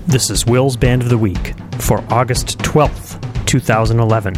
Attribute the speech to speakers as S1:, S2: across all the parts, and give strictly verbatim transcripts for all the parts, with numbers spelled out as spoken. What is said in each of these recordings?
S1: This is Will's Band of the Week for August twelfth, twenty eleven.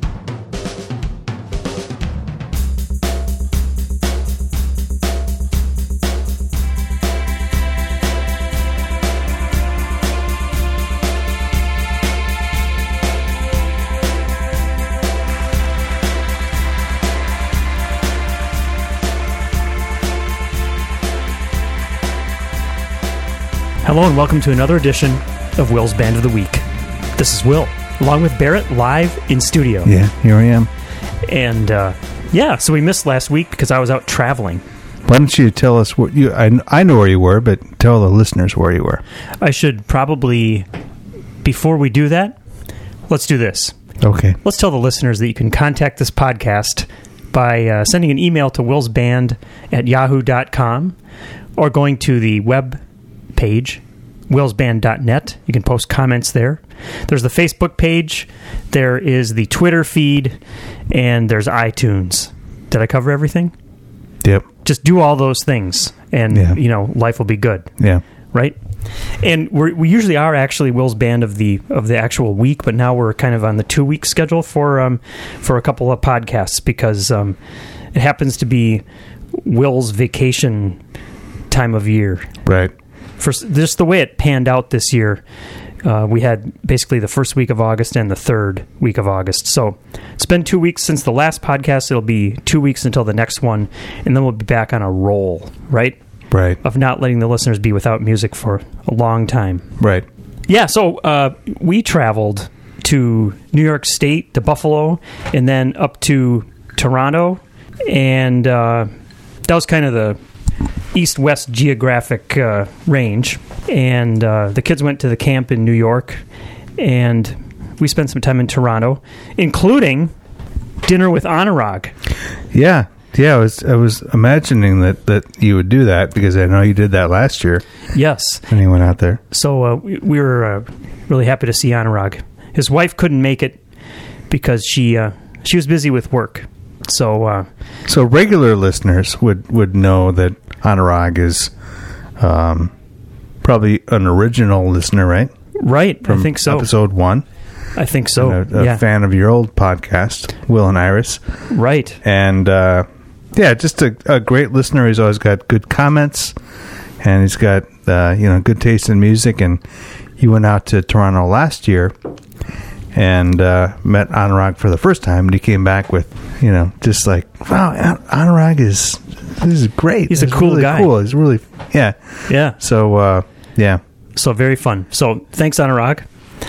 S1: Hello and welcome to another edition of Will's Band of the Week. This is Will, along with Barrett, live in studio.
S2: Yeah, here I am.
S1: And, uh, yeah, so we missed last week because I was out traveling.
S2: Why don't you tell us what you... I, I know where you were, but tell the listeners where you were.
S1: I should probably, before we do that, let's do this.
S2: Okay.
S1: Let's tell the listeners that you can contact this podcast by uh, sending an email to willsband at yahoo dot com or going to the web page, willsband dot net. You can post comments there. There's the Facebook page. There is the Twitter feed. And there's iTunes. Did I cover everything?
S2: Yep.
S1: Just do all those things, and, yeah. you know, life will be good.
S2: Yeah.
S1: Right? And we're, we usually are actually Will's Band of the of the actual week, but now we're kind of on the two-week schedule for, um, for a couple of podcasts because um, it happens to be Will's vacation time of year.
S2: Right.
S1: For just the way it panned out this year, uh, we had basically the first week of August and the third week of August. So it's been two weeks since the last podcast. It'll be two weeks until the next one, and then we'll be back on a roll, right?
S2: Right.
S1: Of not letting the listeners be without music for a long time.
S2: Right.
S1: Yeah, so uh, we traveled to New York State, to Buffalo, and then up to Toronto, and uh, that was kind of the east-west geographic uh, range, and uh, the kids went to the camp in New York, and we spent some time in Toronto, including dinner with Anurag.
S2: Yeah, yeah. I was I was imagining that, that you would do that because I know you did that last year.
S1: Yes,
S2: when you went out there.
S1: So uh, we, we were uh, really happy to see Anurag. His wife couldn't make it because she uh, she was busy with work. So, uh,
S2: so regular listeners would, would know that Anurag is um, probably an original listener, right?
S1: Right,
S2: From
S1: I think so.
S2: Episode one.
S1: I think so.
S2: And a, a
S1: yeah.
S2: fan of your old podcast, Will and Iris.
S1: Right.
S2: And uh, yeah, just a, a great listener. He's always got good comments, and he's got uh, you know good taste in music. And he went out to Toronto last year and uh, met Anurag for the first time, and he came back with, you know, just like, wow, An- Anurag is this is great.
S1: He's
S2: it's
S1: a cool
S2: really
S1: guy.
S2: Cool. He's really, yeah,
S1: yeah.
S2: So, uh, yeah.
S1: So very fun. So thanks, Anurag,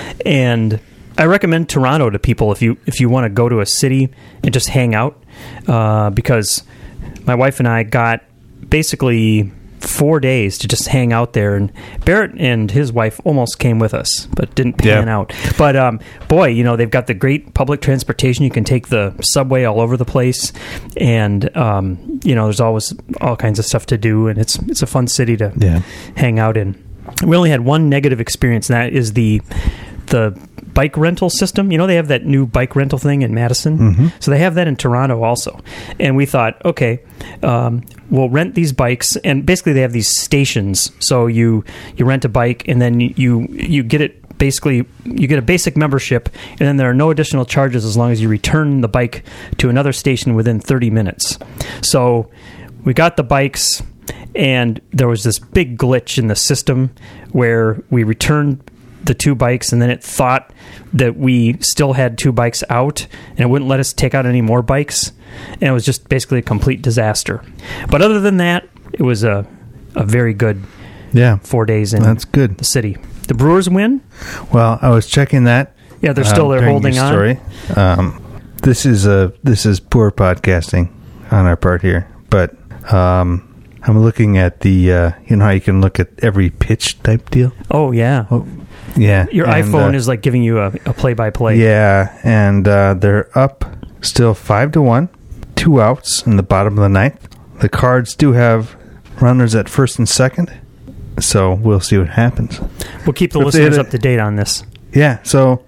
S1: and I recommend Toronto to people if you if you want to go to a city and just hang out, uh, because my wife and I got basically four days to just hang out there, and Barrett and his wife almost came with us, but didn't pan
S2: yeah.
S1: out. But um, boy, you know, they've got the great public transportation. You can take the subway all over the place, and um, you know, there's always all kinds of stuff to do, and it's it's a fun city to
S2: yeah.
S1: hang out in. We only had one negative experience, and that is the the bike rental system. You know, they have that new bike rental thing in Madison.
S2: Mm-hmm.
S1: So they have that in Toronto also. And we thought, okay, um, we'll rent these bikes. And basically they have these stations. So you, you rent a bike, and then you you get it basically, you get a basic membership, and then there are no additional charges as long as you return the bike to another station within thirty minutes. So we got the bikes, and there was this big glitch in the system where we returned the two bikes, and then it thought that we still had two bikes out, and it wouldn't let us take out any more bikes, and it was just basically a complete disaster. But other than that, it was a a very good
S2: yeah
S1: four days in
S2: That's good.
S1: the city. The Brewers win.
S2: Well, I was checking that.
S1: Yeah, they're still
S2: um,
S1: there
S2: during
S1: holding
S2: your
S1: on.
S2: Story. Um, this is a this is poor podcasting on our part here, but um, I'm looking at the uh, you know how you can look at every pitch type deal.
S1: Oh yeah.
S2: Oh, yeah.
S1: Your
S2: and,
S1: iPhone
S2: uh,
S1: is like giving you a, a play-by-play.
S2: Yeah, and uh, they're up still five to one, two outs in the bottom of the ninth. The Cards do have runners at first and second, so we'll see what happens.
S1: We'll keep the
S2: If
S1: listeners
S2: a,
S1: up to date on this.
S2: Yeah, so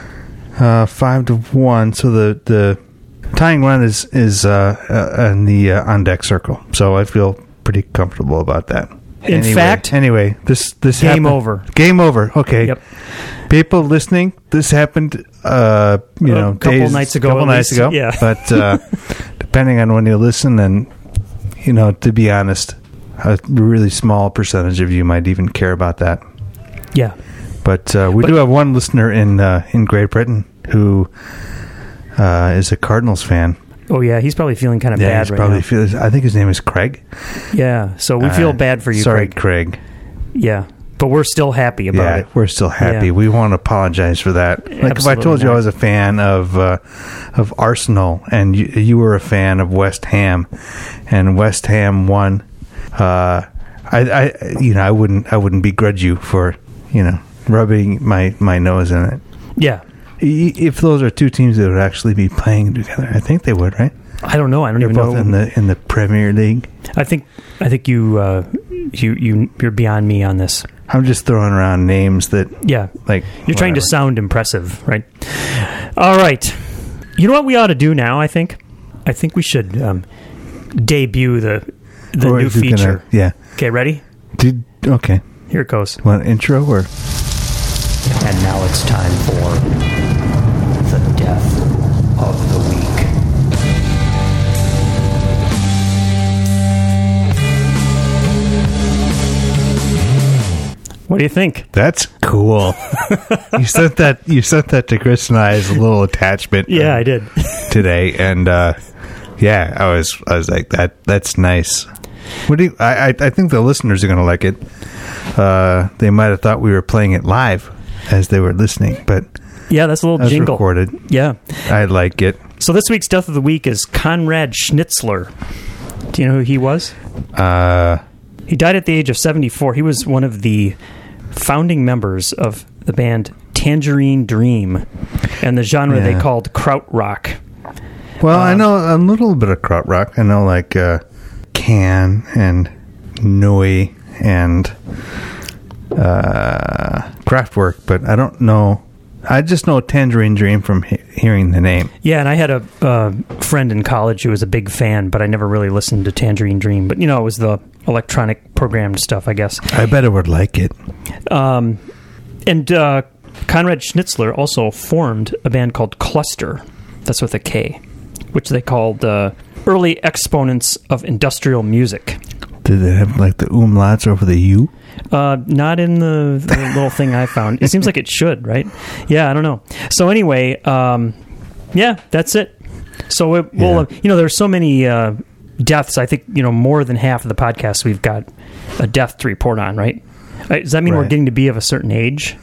S2: uh, five to one. So the, the tying run is is uh, uh, in the uh, on deck circle. So I feel pretty comfortable about that.
S1: In
S2: anyway,
S1: fact,
S2: anyway, this this
S1: game
S2: happened.
S1: over.
S2: Game over. Okay.
S1: Yep.
S2: People listening, this happened, uh, you
S1: A
S2: know,
S1: couple
S2: days,
S1: nights ago,
S2: couple
S1: at
S2: nights
S1: least.
S2: ago.
S1: Yeah.
S2: But uh, depending on when you listen, and you know, to be honest, a really small percentage of you might even care about that.
S1: Yeah.
S2: But uh, we
S1: But-
S2: do have one listener in uh, in Great Britain who uh, is a Cardinals fan.
S1: Oh yeah, he's probably feeling kind of
S2: Yeah,
S1: bad
S2: he's
S1: right
S2: probably
S1: now.
S2: feels. I think his name is Craig.
S1: Yeah. So we feel
S2: Uh,
S1: bad for you,
S2: Sorry,
S1: Craig.
S2: Craig.
S1: Yeah. But we're still happy about
S2: Yeah,
S1: it.
S2: we're still happy.
S1: Yeah.
S2: We want to apologize for that. Like
S1: Absolutely
S2: if I told you
S1: not.
S2: I was a fan of uh, of Arsenal and you, you were a fan of West Ham, and West Ham won, uh, I, I you know I wouldn't I wouldn't begrudge you for you know rubbing my, my nose in it.
S1: Yeah.
S2: I- If those are two teams that would actually be playing together, I think they would, right?
S1: I don't know. I don't
S2: They're
S1: even
S2: both
S1: know.
S2: in the in the Premier League.
S1: I think I think you uh, you you you're beyond me on this.
S2: I'm just throwing around names that
S1: Yeah.
S2: like
S1: You're trying to
S2: whatever.
S1: sound impressive, right? All right. You know what we ought to do now, I think? I think we should um, debut the the
S2: Or
S1: new
S2: is it
S1: feature.
S2: gonna- yeah.
S1: Okay, ready?
S2: Did okay.
S1: Here it goes.
S2: Want an intro or?
S3: And now it's time for the death of the week.
S1: What do you think?
S2: That's cool. you sent that. You sent that to Chris and I as a little attachment.
S1: Yeah,
S2: uh,
S1: I did.
S2: today, and uh, yeah, I was. I was like that. That's nice. What do you? I. I, I think the listeners are going to like it. Uh, they might have thought we were playing it live as they were listening, but
S1: Yeah, that's a little
S2: as
S1: jingle.
S2: recorded.
S1: Yeah.
S2: I like it.
S1: So this week's Death of the Week is Konrad Schnitzler. Do you know who he was?
S2: Uh,
S1: He died at the age of seventy-four. He was one of the founding members of the band Tangerine Dream and the genre
S2: Yeah.
S1: they called krautrock.
S2: well, I
S1: Um,
S2: know a little bit of krautrock. I know like uh, Can and Neu and uh, Kraftwerk, but I don't know. I just know Tangerine Dream from he- hearing the name.
S1: Yeah, and I had a uh, friend in college who was a big fan, but I never really listened to Tangerine Dream. But, you know, it was the electronic programmed stuff, I guess.
S2: I bet I would like it.
S1: Um, and uh, Konrad Schnitzler also formed a band called Cluster. That's with a K, which they called uh, Early Exponents of Industrial Music.
S2: Did they have like the umlauts over the U?
S1: Uh, not in the, the little thing I found. It seems like it should, right? Yeah, I don't know. So anyway, um, yeah, that's it. So it, well,
S2: Yeah.
S1: uh, you know, there's so many uh, deaths. I think you know more than half of the podcast we've got a death to report on, right? Uh, Does that mean we're
S2: Right.
S1: getting to be of a certain age?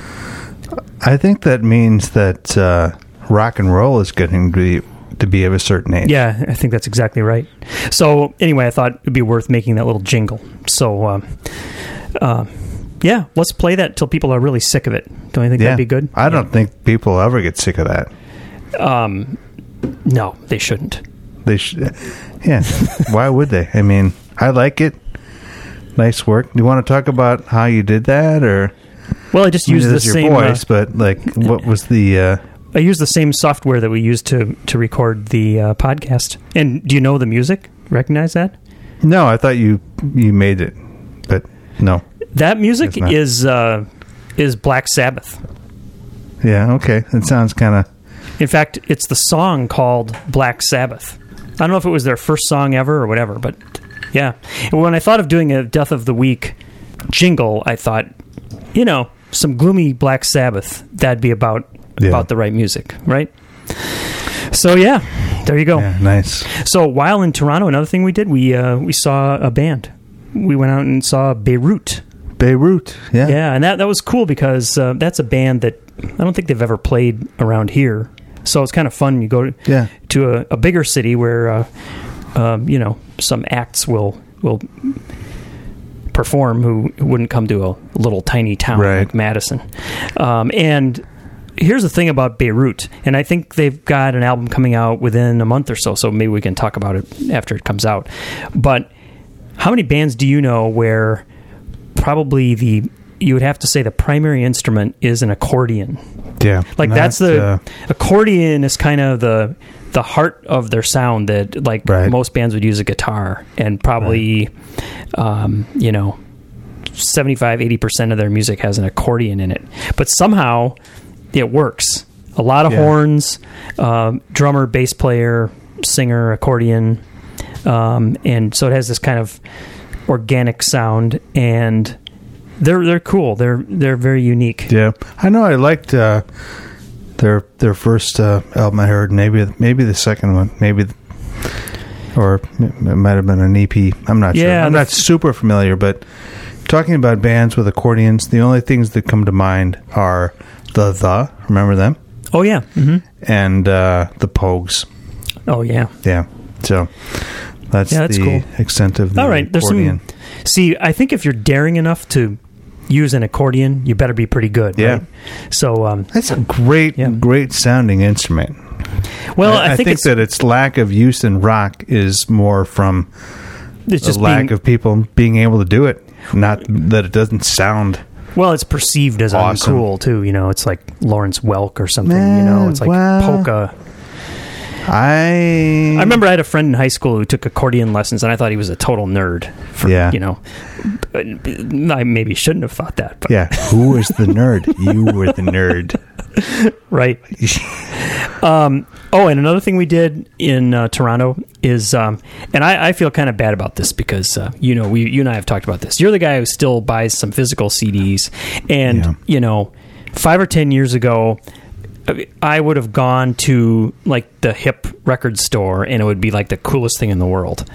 S2: I think that means that uh, rock and roll is getting to be, to be of a certain age.
S1: Yeah, I think that's exactly right. So anyway, I thought it'd be worth making that little jingle. So, um, uh, yeah, let's play that till people are really sick of it. Don't you think
S2: Yeah.
S1: that'd be good?
S2: I don't think people ever get sick of that.
S1: Um, no, they shouldn't.
S2: They should. Yeah. Why would they? I mean, I like it. Nice work. Do you want to talk about how you did that, or
S1: Well, I just
S2: I mean,
S1: used the
S2: that's your
S1: same. Uh,
S2: voice? But like, what was the? Uh,
S1: I used the same software that we used to to record the uh, podcast. And do you know the music? Recognize that?
S2: no, I thought you you made it, but no.
S1: That music
S2: It's not.
S1: is uh, is Black Sabbath.
S2: Yeah. Okay. It sounds kind of.
S1: In fact, it's the song called Black Sabbath. I don't know if it was their first song ever or whatever, but yeah. And when I thought of doing a Death of the Week jingle, I thought, you know, some gloomy Black Sabbath, that'd be about
S2: Yeah.
S1: about the right music, right? So yeah, there you go.
S2: Yeah, nice.
S1: So while in Toronto, another thing we did, we uh, we saw a band. We went out and saw Beirut.
S2: Beirut. Yeah.
S1: Yeah, and that, that was cool because uh, that's a band that I don't think they've ever played around here. So it's kind of fun. You go to,
S2: Yeah.
S1: to a, a bigger city where, uh, um, you know, some acts will will perform who wouldn't come to a little tiny town
S2: Right.
S1: like Madison. Um, and here's the thing about Beirut, and I think they've got an album coming out within a month or so, so maybe we can talk about it after it comes out. But how many bands do you know where probably the you would have to say the primary instrument is an accordion?
S2: Yeah.
S1: Like
S2: Not,
S1: that's the
S2: uh,
S1: accordion is kind of the the heart of their sound that like
S2: Right.
S1: most bands would use a guitar and probably um, you know seventy-five, eighty percent of their music has an accordion in it. But somehow it works. A lot of
S2: Yeah.
S1: horns, um, drummer, bass player, singer, accordion. Um, and so it has this kind of organic sound, and they're they're cool. They're they're very unique.
S2: Yeah, I know. I liked uh, their their first uh, album I heard. Maybe maybe the second one. Maybe, the, or it might have been an E P. I'm not sure.
S1: Yeah,
S2: I'm
S1: the
S2: not
S1: f-
S2: super familiar. But talking about bands with accordions, the only things that come to mind are the the. Remember them?
S1: Oh yeah. Mm-hmm.
S2: And uh, the Pogues.
S1: Oh yeah.
S2: Yeah. So that's,
S1: Yeah, that's
S2: the
S1: cool.
S2: extent of the
S1: All right. There's
S2: accordion.
S1: some. See, I think if you're daring enough to use an accordion, you better be pretty good.
S2: Yeah.
S1: Right? So um,
S2: That's a great,
S1: Yeah.
S2: great sounding instrument.
S1: well,
S2: I,
S1: I,
S2: I
S1: think,
S2: think
S1: it's,
S2: that its lack of use in rock is more from
S1: it's
S2: the
S1: just
S2: lack
S1: being,
S2: of people being able to do it. Not that it doesn't sound.
S1: well, it's perceived as
S2: Awesome.
S1: uncool too. You know, it's like Lawrence Welk or something.
S2: Man,
S1: you know, it's like
S2: well-
S1: polka.
S2: I
S1: I remember I had a friend in high school who took accordion lessons, and I thought he was a total nerd. For,
S2: Yeah.
S1: You know, But I maybe shouldn't have thought that. But,
S2: Yeah, who was the nerd? You were the nerd.
S1: Right. um, oh, and another thing we did in uh, Toronto is, um, and I, I feel kind of bad about this because, uh, you know, we you and I have talked about this. You're the guy who still buys some physical C Ds. And,
S2: Yeah.
S1: you know, five or ten years ago, I would have gone to like the hip record store, and it would be like the coolest thing in the world.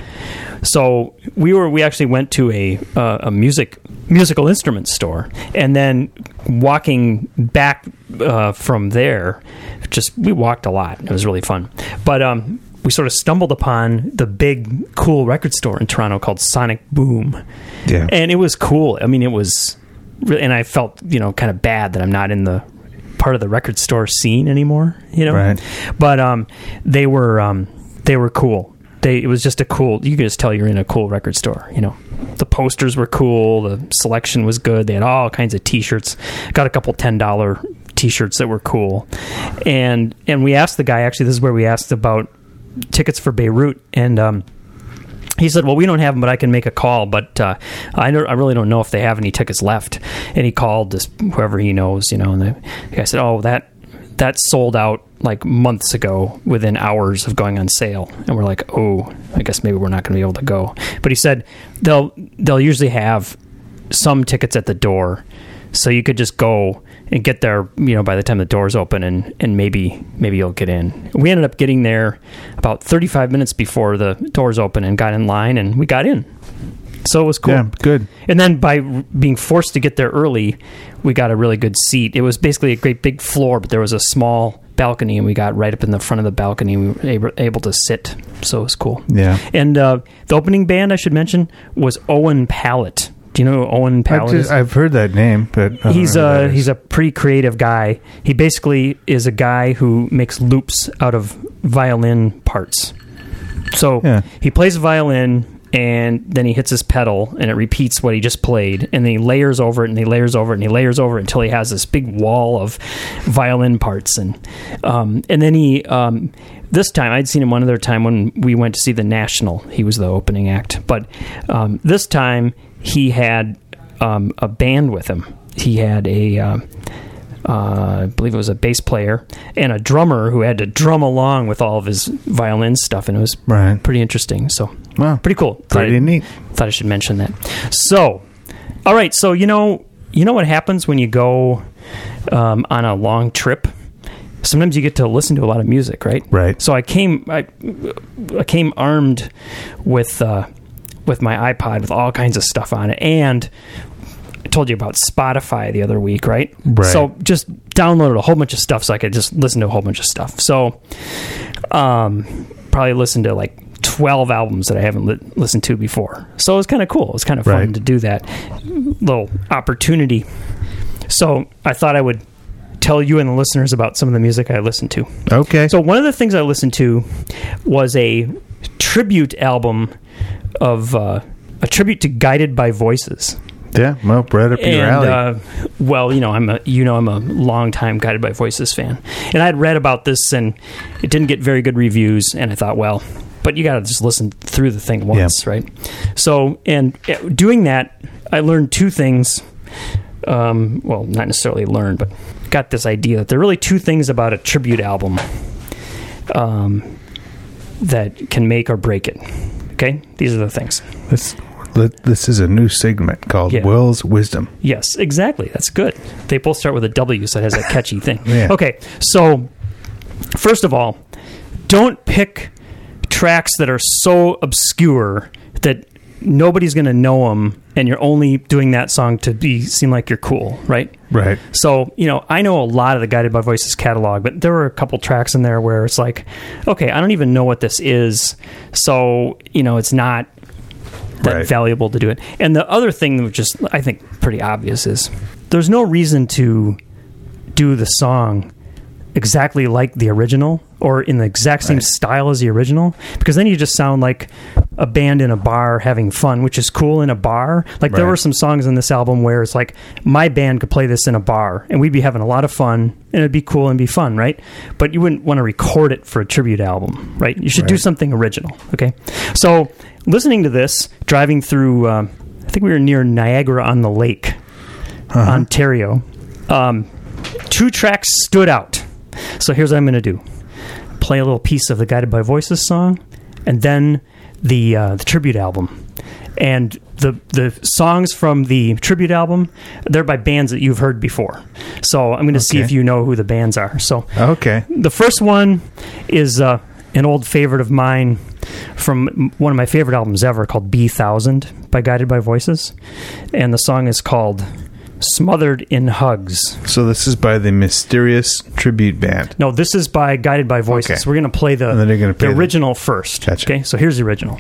S1: So we were we actually went to a uh, a music musical instrument store, and then walking back uh, from there, just we walked a lot. It was really fun, but um, we sort of stumbled upon the big cool record store in Toronto called Sonic Boom,
S2: Yeah.
S1: and it was cool. I mean, it was, really, and I felt you know kind of bad that I'm not in the part of the record store scene anymore, you know.
S2: Right.
S1: But um, they were um, they were cool. They it was just a cool. You could just tell you're in a cool record store. You know, the posters were cool. The selection was good. They had all kinds of T-shirts. Got a couple ten dollar T-shirts that were cool. And and we asked the guy. Actually, this is where we asked about tickets for Beirut, and um, he said, well, we don't have them, but I can make a call. But uh, I, don't, I really don't know if they have any tickets left. And he called this whoever he knows, you know, and the guy said, oh, that that sold out like months ago within hours of going on sale. And we're like, oh, I guess maybe we're not going to be able to go. But he said they'll they'll usually have some tickets at the door. So you could just go and get there, you know, by the time the doors open, and, and maybe maybe you'll get in. We ended up getting there about thirty-five minutes before the doors open and got in line, and we got in. So it was cool.
S2: Yeah, good.
S1: And then by r- being forced to get there early, we got a really good seat. It was basically a great big floor, but there was a small balcony, and we got right up in the front of the balcony. We were able, able to sit, so it was cool.
S2: Yeah.
S1: And uh, the opening band, I should mention, was Owen Pallett. Do you know who Owen
S2: I
S1: Pallett
S2: just,
S1: is?
S2: I've heard that name, but I don't
S1: He's
S2: know who that
S1: a
S2: is.
S1: he's a pretty creative guy. He basically is a guy who makes loops out of violin parts. So
S2: Yeah.
S1: he plays a violin, and then he hits his pedal, and it repeats what he just played, and then he layers over it, and he layers over it, and he layers over it until he has this big wall of violin parts, and um, and then he um, this time I'd seen him one other time when we went to see the National. He was the opening act, but um, this time he had um, a band with him. He had a uh, Uh, I believe it was a bass player and a drummer who had to drum along with all of his violin stuff, and it was
S2: Right.
S1: pretty interesting. So,
S2: Wow.
S1: pretty cool. Thought
S2: Pretty
S1: I-
S2: neat.
S1: Thought I should mention that. So, all right. So you know, you know what happens when you go um, on a long trip? Sometimes you get to listen to a lot of music, right?
S2: Right.
S1: So I came, I, I came armed with uh, with my iPod with all kinds of stuff on it, and I told you about Spotify the other week, right?
S2: Right.
S1: So just downloaded a whole bunch of stuff so I could just listen to a whole bunch of stuff. So um, probably listened to like twelve albums that I haven't li- listened to before. So it was kind of cool. It was kind of fun
S2: Right.
S1: to do that little opportunity. So I thought I would tell you and the listeners about some of the music I listened to.
S2: Okay.
S1: So one of the things I listened to was a tribute album of uh, a tribute to Guided by Voices.
S2: yeah, well, right up your
S1: And
S2: alley.
S1: uh, well, you know, I'm a you know I'm a longtime Guided by Voices fan, and I had read about this, and it didn't get very good reviews. And I thought, well, but you got to just listen through the thing once, yeah. right? So, and doing that, I learned two things. Um, well, not necessarily learned, but got this idea that there are really two things about a tribute album um, that can make or break it. Okay? These are the things.
S2: This, this is a new segment called yeah. Will's Wisdom.
S1: Yes, exactly. That's good. They both start with a W, so it has a catchy thing.
S2: Yeah.
S1: Okay, so first of all, don't pick tracks that are so obscure that nobody's going to know them, and you're only doing that song to be seem like you're cool, right?
S2: Right.
S1: So, you know, I know a lot of the Guided by Voices catalog, but there were a couple tracks in there where it's like, okay, I don't even know what this is, so, you know, it's not that right. valuable to do it. And the other thing, which is, I think, pretty obvious, is there's no reason to do the song exactly like the original or in the exact same right. style as the original, because then you just sound like a band in a bar having fun, which is cool in a bar. Like right. there were some songs in this album where it's like my band could play this in a bar and we'd be having a lot of fun and it'd be cool and be fun, right? But you wouldn't want to record it for a tribute album, right? You should right. do something original, okay? So listening to this, driving through, um, I think we were near Niagara-on-the-Lake, uh-huh. Ontario, um, two tracks stood out. So here's what I'm going to do. Play a little piece of the Guided by Voices song, and then the uh, the tribute album. And the the songs from the tribute album, they're by bands that you've heard before. So I'm going to okay. see if you know who the bands are. So
S2: okay.
S1: The first one is uh, an old favorite of mine from one of my favorite albums ever called B thousand by Guided by Voices. And the song is called Smothered in Hugs.
S2: So this is by the Mysterious Tribute Band.
S1: No, this is by Guided by Voices. Okay. We're going to play the,
S2: and then they're gonna play
S1: the original
S2: the...
S1: first.
S2: Gotcha.
S1: Okay, so here's the original.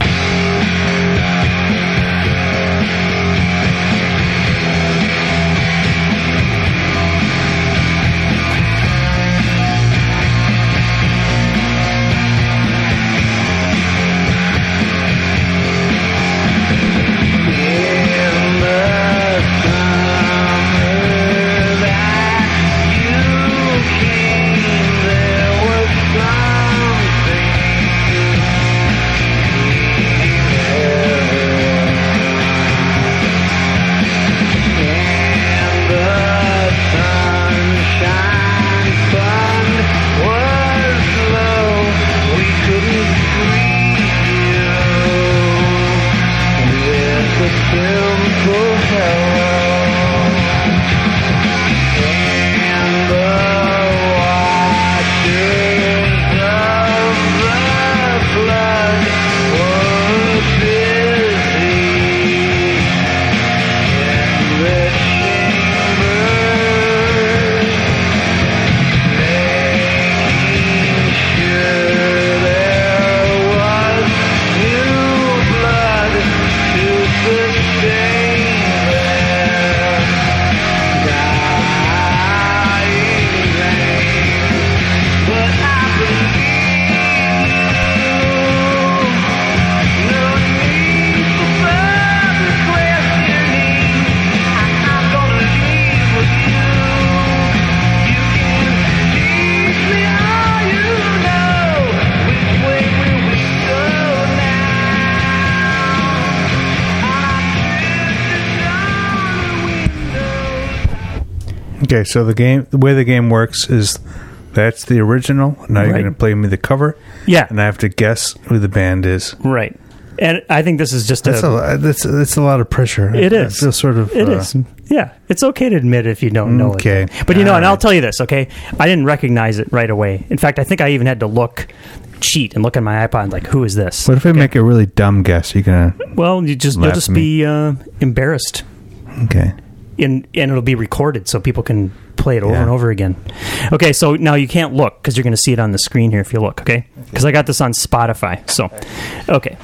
S2: Okay, so the game, the way the game works is that's the original. Now you're
S1: right.
S2: going to play me the cover.
S1: Yeah,
S2: and I have to guess who the band is.
S1: Right, and I think this is just
S2: that's a, a that's that's a lot of pressure.
S1: It
S2: I,
S1: is.
S2: I feel sort of.
S1: It
S2: uh,
S1: is. Yeah, it's okay to admit if you don't know
S2: okay.
S1: it. Okay, but you know,
S2: All
S1: and
S2: right.
S1: I'll tell you this. Okay, I didn't recognize it right away. In fact, I think I even had to look, cheat, and look on my iPod, like, who is this?
S2: What if I
S1: okay.
S2: make a really dumb guess? You're gonna.
S1: Well, you just you'll just be uh, embarrassed.
S2: Okay.
S1: In, and it'll be recorded so people can play it over
S2: yeah.
S1: and over again. Okay, so now you can't look because you're going to see it on the screen here if you look, okay? Because I got this on Spotify. So, okay.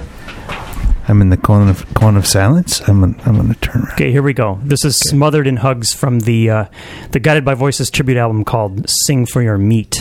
S2: I'm in the cone of cone of silence. I'm gonna, I'm going to turn around.
S1: Okay, here we go. This is okay. Smothered in Hugs from the uh, the Guided by Voices tribute album called Sing for Your Meat.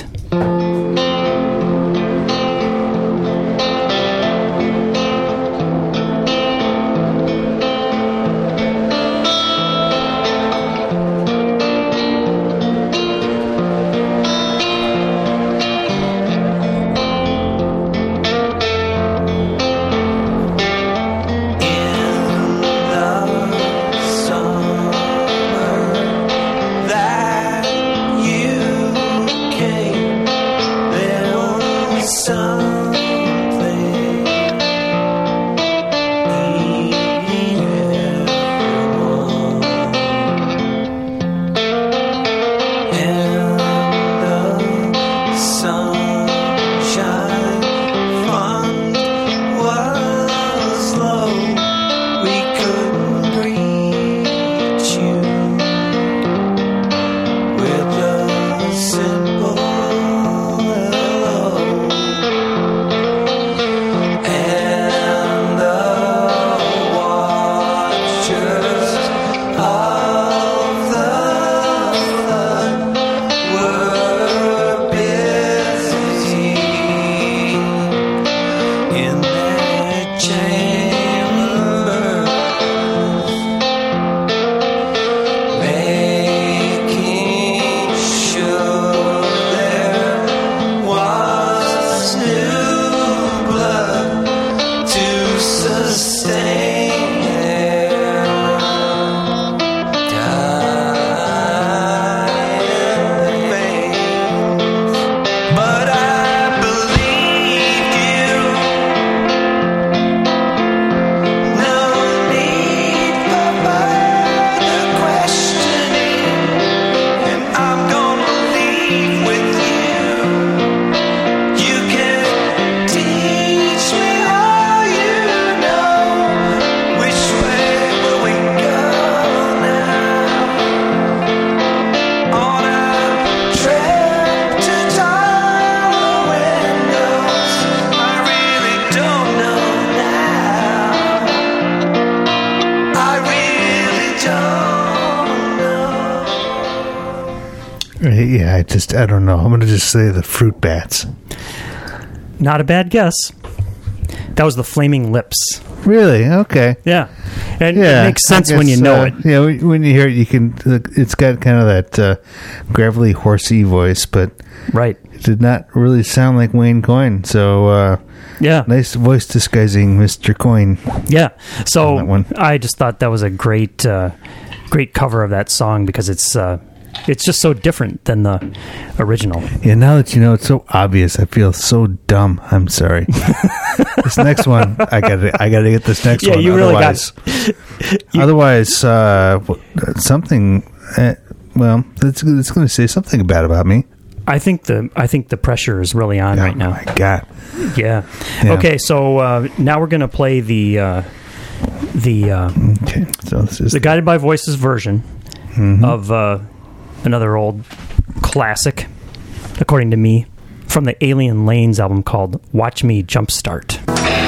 S2: Yeah, I just, I don't know. I'm going to just say the Fruit Bats.
S1: Not a bad guess. That was the Flaming Lips.
S2: Really? Okay.
S1: Yeah. And
S2: Yeah,
S1: it makes sense
S2: I guess,
S1: when you know
S2: uh,
S1: it.
S2: Yeah, when when you hear it, you can. It's got kind of that uh, gravelly, horsey voice, but
S1: Right.
S2: it did not really sound like Wayne Coyne. So, uh,
S1: Yeah.
S2: nice voice disguising, Mister Coyne.
S1: Yeah.
S2: On that
S1: So
S2: one.
S1: I just thought that was a great, uh, great cover of that song because it's uh, it's just so different than the original.
S2: Yeah, now that you know, it's so obvious. I feel so dumb. I'm sorry. This next one, I got to. I got to get this next
S1: Yeah,
S2: one.
S1: you really got
S2: otherwise, otherwise, uh, something. Uh, well, it's, it's going to say something bad about me.
S1: I think the I think the pressure is really on right
S2: Oh
S1: now.
S2: my God.
S1: Yeah.
S2: Yeah.
S1: Okay, so uh, now we're gonna play the uh, the uh,
S2: Okay, so this is
S1: the Guided by Voices version
S2: Mhm.
S1: of uh, another old classic, according to me, from the Alien Lanes album called "Watch Me Jumpstart."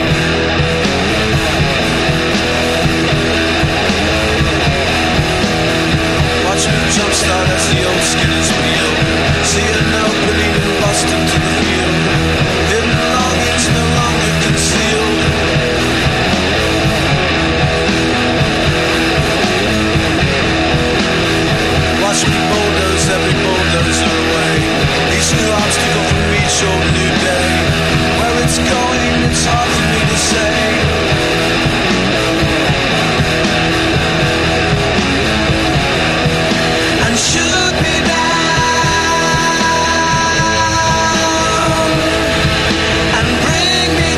S4: Watch me jumpstart as the old skinners wheel. See an opening and bust into the field. Hidden longings no longer concealed. Watch me bulldoze every bulldozer away. Each new obstacle from each old new day. Where it's going, it's hard for me to say. And shoot me down and bring me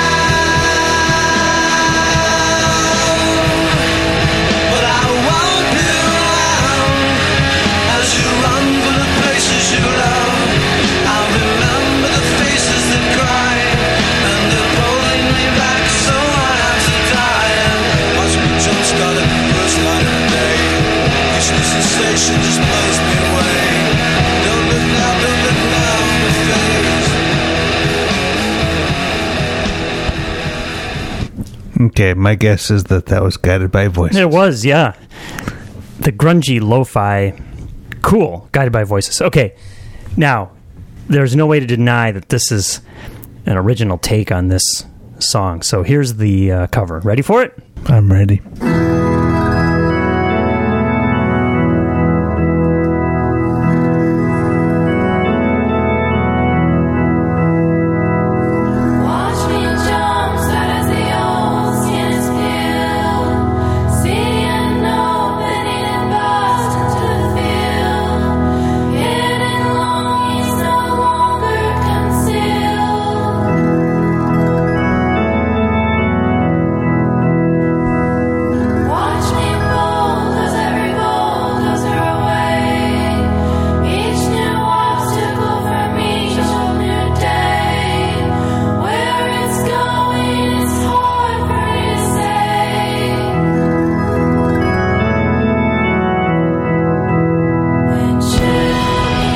S4: down, but I won't be around as you run for the places you love. I'll remember the faces that cry, and they're pulling me back, so I have to die. And watch me jumpstart at the first light of day. Each new sensation just blows me away. Don't look now, don't look now, my face.
S2: okay. My guess is that that was Guided by Voices.
S1: It was, yeah, the grungy lo-fi, cool Guided by Voices. Okay, now there's no way to deny that this is an original take on this song. So here's the uh, cover. Ready for it?
S2: I'm ready.
S5: Watch me jumpstart as the old skin is peeled. See an opening and bust into the field. Hidden longings no longer concealed. Watch me bulldoze every bulldozer away. Each new obstacle from each old new day. Where it's going, it's hard for me to say. And shoot me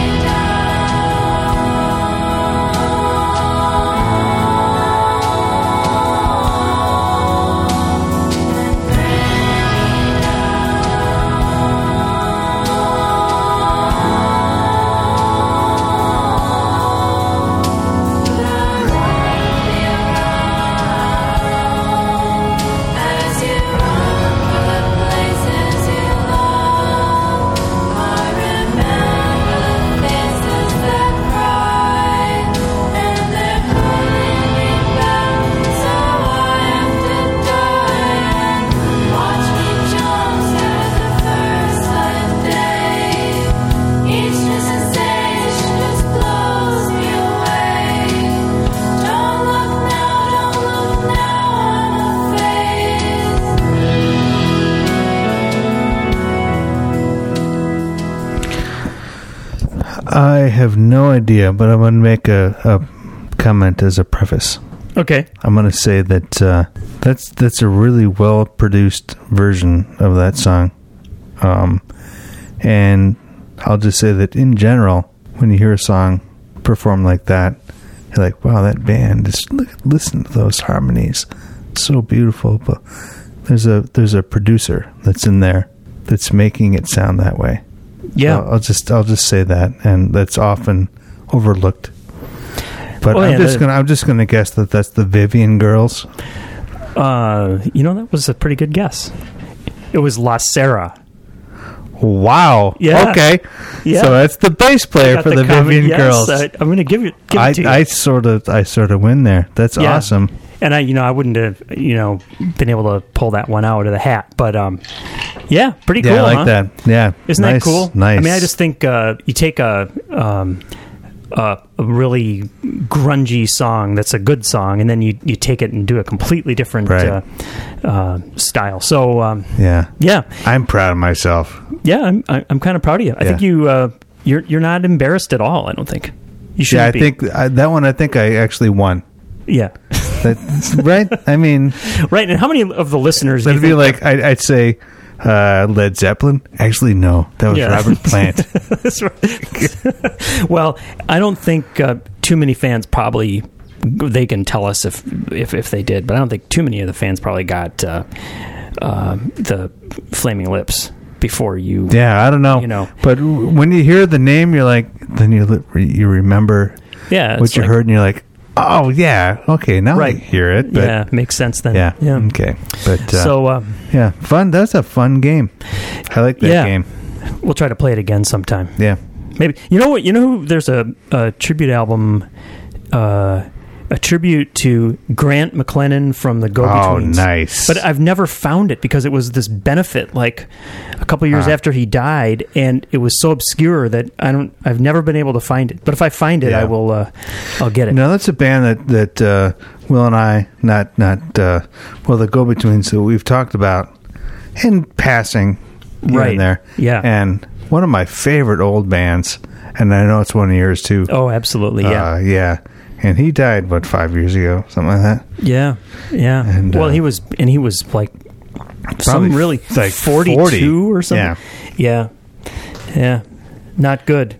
S5: as you run for the places you love. I remember the faces that cry, and they're pulling me back, so I have to die. Watch me jumpstart at the first light of day. Each new sensation just blows me away. Don't look now, don't look now on the
S2: I have no idea, but I'm going to make a, a comment as a preface.
S1: Okay.
S2: I'm going to say that uh, that's that's a really well produced version of that song, um, and I'll just say that in general, when you hear a song performed like that, you're like, "Wow, that band! Just look, listen to those harmonies, so beautiful." But there's a there's a producer that's in there that's making it sound that way.
S1: Yeah.
S2: So I'll just I'll just say that, and that's often overlooked. But
S1: Oh,
S2: I'm
S1: yeah,
S2: just
S1: the-
S2: gonna I'm just gonna guess that that's the Vivian Girls.
S1: Uh, you know, that was a pretty good guess. It was La Sera.
S2: Wow.
S1: Yeah.
S2: Okay.
S1: Yeah.
S2: So that's the bass player
S1: Got
S2: for the,
S1: comment-
S2: Vivian
S1: yes,
S2: Girls.
S1: I, I'm going to give it, give it
S2: I,
S1: to you.
S2: I sort of I sort of win there. That's
S1: Yeah.
S2: awesome.
S1: And I, you know, I wouldn't have, you know, been able to pull that one out of the hat. But, um, yeah, pretty cool,
S2: Yeah, I like
S1: huh?
S2: that. Yeah.
S1: Isn't
S2: Nice,
S1: that cool?
S2: Nice.
S1: I mean, I just think uh, you take a, um, a a really grungy song that's a good song, and then you, you take it and do a completely different
S2: Right.
S1: uh, uh, style. So, um,
S2: Yeah.
S1: yeah,
S2: I'm proud of myself.
S1: yeah, I'm I- I'm kind of proud of you. I think
S2: Yeah.
S1: you uh, you're you're not embarrassed at all. I don't think you should.
S2: Yeah, I
S1: be.
S2: think I, that one I think I actually won.
S1: Yeah,
S2: That's right? I mean,
S1: right. And how many of the listeners? do you
S2: it'd be
S1: think
S2: like I'd, I'd say uh, Led Zeppelin. Actually, no, that was
S1: Yeah.
S2: Robert Plant.
S1: That's right. Well, I don't think uh, too many fans probably they can tell us if, if if they did, but I don't think too many of the fans probably got uh, uh, the Flaming Lips before you.
S2: Yeah, I don't know.
S1: You know.
S2: But w- when you hear the name, you're like, then you li- you remember
S1: Yeah,
S2: what
S1: it's
S2: you
S1: like-
S2: heard, and you're like, oh yeah, okay, now
S1: Right.
S2: I hear it. But
S1: yeah, makes sense then.
S2: yeah,
S1: yeah.
S2: okay. But uh,
S1: So um,
S2: yeah, fun. That's a fun game. I like that
S1: Yeah.
S2: game.
S1: we'll try to play it again sometime.
S2: Yeah.
S1: Maybe you know what? You know who? There's a, a tribute album, uh, a tribute to Grant McLennan from the Go
S2: Oh,
S1: Betweens.
S2: nice.
S1: But I've never found it because it was this benefit, like a couple years
S2: Huh.
S1: after he died, and it was so obscure that I don't. I've never been able to find it. But if I find it,
S2: Yeah.
S1: I will. Uh, I'll get it.
S2: No, that's a band that that uh, Will and I, not not uh, well, the Go Betweens that we've talked about in passing, here
S1: Right.
S2: and there.
S1: Yeah.
S2: And one of my favorite old bands, and I know it's one of yours too.
S1: Oh, absolutely. Yeah.
S2: Uh, yeah. And he died what five years ago, something like that.
S1: yeah. Yeah.
S2: and,
S1: well,
S2: uh,
S1: he was, and he was like some
S2: Probably
S1: really
S2: like
S1: forty-two
S2: forty.
S1: or something. Yeah. Yeah. Not good.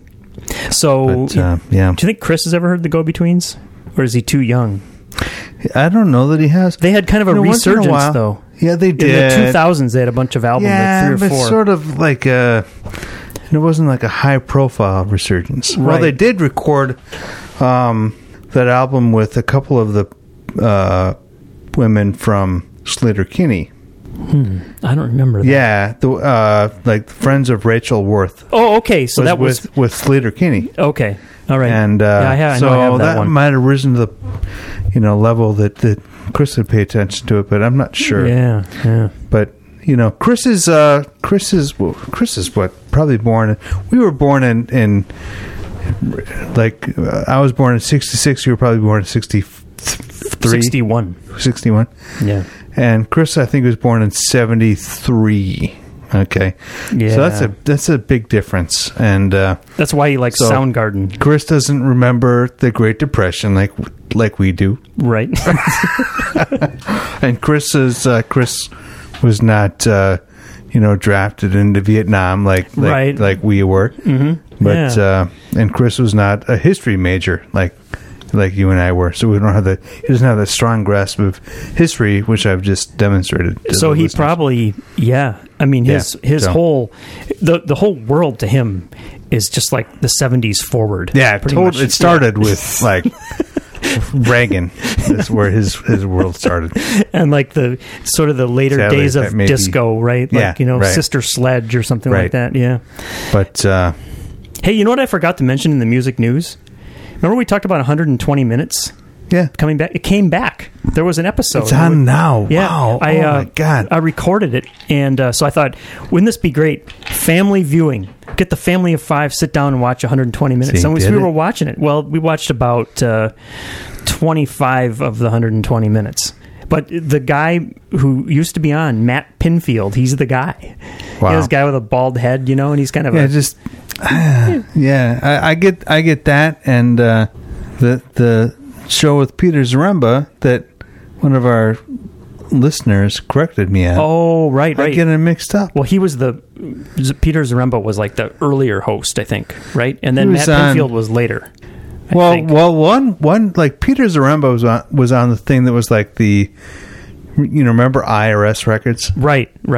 S1: So,
S2: But uh, yeah,
S1: do you think Chris has ever heard the Go Betweens, or is he too young?
S2: I don't know that he has.
S1: They had kind of a
S2: You know, once in a
S1: resurgence,
S2: while-
S1: though.
S2: Yeah, they
S1: In
S2: did.
S1: the two thousands, they had a bunch of albums,
S2: Yeah,
S1: like three or
S2: but
S1: four.
S2: sort of like a. It wasn't like a high profile resurgence. Well,
S1: Right.
S2: they did record um, that album with a couple of the uh, women from Sleater-Kinney.
S1: I don't remember that.
S2: Yeah, the uh, like friends of Rachel Worth.
S1: Oh, okay. So
S2: was
S1: that was
S2: with with Sleater-Kinney.
S1: okay. All right.
S2: And uh,
S1: yeah, I, have, I
S2: so
S1: know I have that,
S2: that
S1: one.
S2: might have risen to the you know level that, that Chris would pay attention to it, but I'm not sure.
S1: Yeah, yeah.
S2: But you know, Chris is uh, Chris is well, Chris is what probably born. We were born in in like uh, I was born in sixty-six. You were probably born in sixty-three,
S1: sixty-one.
S2: sixty-one.
S1: Yeah.
S2: And Chris, I think, was born in seventy-three. Okay,
S1: Yeah.
S2: so that's a that's a big difference. And uh,
S1: That's why he likes
S2: So-
S1: Soundgarden,
S2: Chris doesn't remember the Great Depression like like we do.
S1: right?
S2: And Chris is uh, Chris was not uh, you know drafted into Vietnam like like,
S1: Right.
S2: like we were.
S1: mm-hmm.
S2: But
S1: yeah.
S2: uh, and Chris was not a history major like like you and I were. So we don't have the he doesn't have the strong grasp of history, which I've just demonstrated. to
S1: so
S2: the
S1: he
S2: listeners.
S1: probably, yeah. I mean, his
S2: Yeah,
S1: his
S2: so-
S1: whole the the whole world to him is just like the seventies forward.
S2: yeah,
S1: pretty
S2: tot-
S1: much.
S2: it started with like Reagan. That's where his his world started.
S1: and like the sort of the later
S2: Sadly,
S1: days
S2: that
S1: of
S2: may be-
S1: disco, right? Like
S2: Yeah,
S1: you know,
S2: right.
S1: Sister Sledge or something
S2: Right.
S1: like that. Yeah.
S2: But uh,
S1: Hey, you know what I forgot to mention in the music news? Remember we talked about one hundred twenty minutes
S2: yeah,
S1: coming back? It came back. There was an episode.
S2: it's on now.
S1: Yeah,
S2: Wow.
S1: I,
S2: oh
S1: uh,
S2: my god.
S1: I recorded it, and uh, so I thought, wouldn't this be great? Family viewing. Get the family of five, sit down and watch one hundred twenty minutes.
S2: So you
S1: and we,
S2: did
S1: we
S2: it?
S1: were watching it. Well, we watched about uh, twenty-five of the one hundred twenty minutes. But the guy who used to be on, Matt Pinfield, he's the guy.
S2: Wow.
S1: You know, this guy with a bald head, you know, and he's kind of
S2: Yeah,
S1: a,
S2: just yeah. I, I get I get that, and uh, the the show with Peter Zaremba that one of our listeners corrected me at.
S1: oh, right,
S2: I
S1: right.
S2: get it mixed up.
S1: Well, he was the Z- Peter Zaremba was like the earlier host, I think, right? And then
S2: He
S1: Matt
S2: was on-
S1: Pinfield was later. I
S2: Well,
S1: think.
S2: well, one one like Peter Zaremba was on was on the thing that was like the you know remember I R S records.
S1: right, right.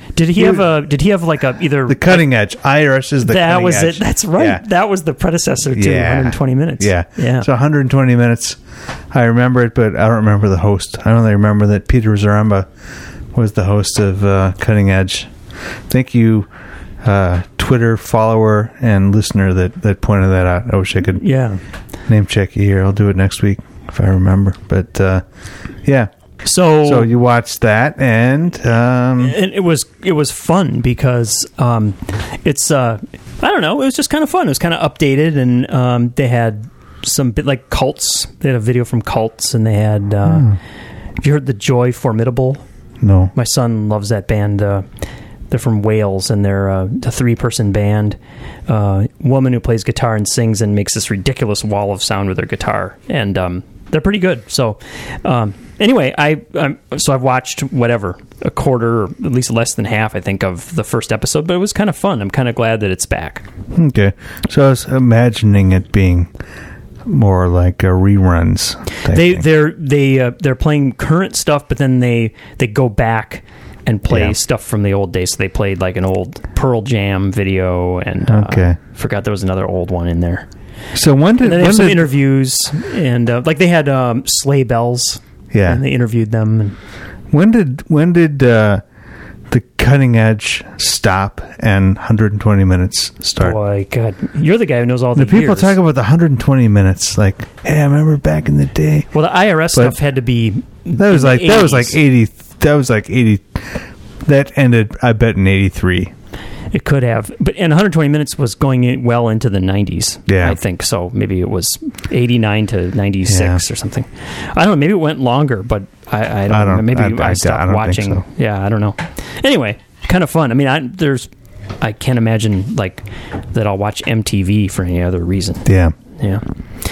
S1: Did he have a? Did he have like a either
S2: The Cutting Edge. I R S is the
S1: that
S2: Cutting
S1: was
S2: Edge.
S1: it. That's right.
S2: Yeah.
S1: That was the predecessor to
S2: Yeah.
S1: one hundred twenty minutes.
S2: Yeah.
S1: yeah.
S2: So one hundred twenty minutes. I remember it, but I don't remember the host. I only remember that Peter Zaremba was the host of uh, Cutting Edge. Thank you, uh, Twitter follower and listener that, that pointed that out. I wish I could
S1: yeah.
S2: name check you here. I'll do it next week if I remember. But uh, yeah.
S1: So
S2: So you watched that, and um,
S1: and it was it was fun because um, it's uh, I don't know, it was just kind of fun. It was kind of updated, and um, they had some bit like Cults. They had a video from Cults, and they had. Uh,
S2: Hmm.
S1: Have you heard the Joy Formidable?
S2: no.
S1: My son loves that band. Uh, they're from Wales, and they're uh, a three-person band. Uh, woman who plays guitar and sings and makes this ridiculous wall of sound with her guitar, and um, they're pretty good. So, um, anyway, I um, so I've watched whatever a quarter, or at least less than half, I think, of the first episode. But it was kind of fun. I'm kind of glad that it's back.
S2: Okay. So I was imagining it being more like a reruns. type
S1: They
S2: thing.
S1: they're they uh, they're playing current stuff, but then they they go back and play
S2: Yeah.
S1: stuff from the old days. So they played like an old Pearl Jam video, and uh,
S2: Okay.
S1: forgot there was another old one in there.
S2: So when did
S1: And then they
S2: when
S1: have some
S2: did,
S1: interviews, and uh, like they had um, Sleigh Bells,
S2: yeah
S1: and they interviewed them. And
S2: when did when did uh, the Cutting Edge stop and one hundred twenty minutes start?
S1: boy, God, you're the guy who knows all the,
S2: The people
S1: years.
S2: talk about the one hundred twenty minutes, like, hey, I remember back in the day.
S1: Well, the I R S
S2: But
S1: stuff had to be
S2: That was
S1: in
S2: like
S1: the
S2: that was like
S1: eighties.
S2: eighty. That was like eighty. That ended, I bet, in eighty-three.
S1: It could have, but and one hundred twenty minutes was going in well into the nineties.
S2: Yeah.
S1: I think so. Maybe it was eighty-nine to ninety-six
S2: Yeah.
S1: or something. I don't know. Maybe it went longer, but I, I don't.
S2: I don't-
S1: know. Maybe
S2: I-
S1: I,
S2: I-
S1: stopped
S2: I don't think
S1: watching.
S2: so.
S1: Yeah, I don't know. Anyway, kind of fun. I mean, I, there's. I can't imagine like that. I'll watch M T V for any other reason.
S2: Yeah,
S1: Yeah.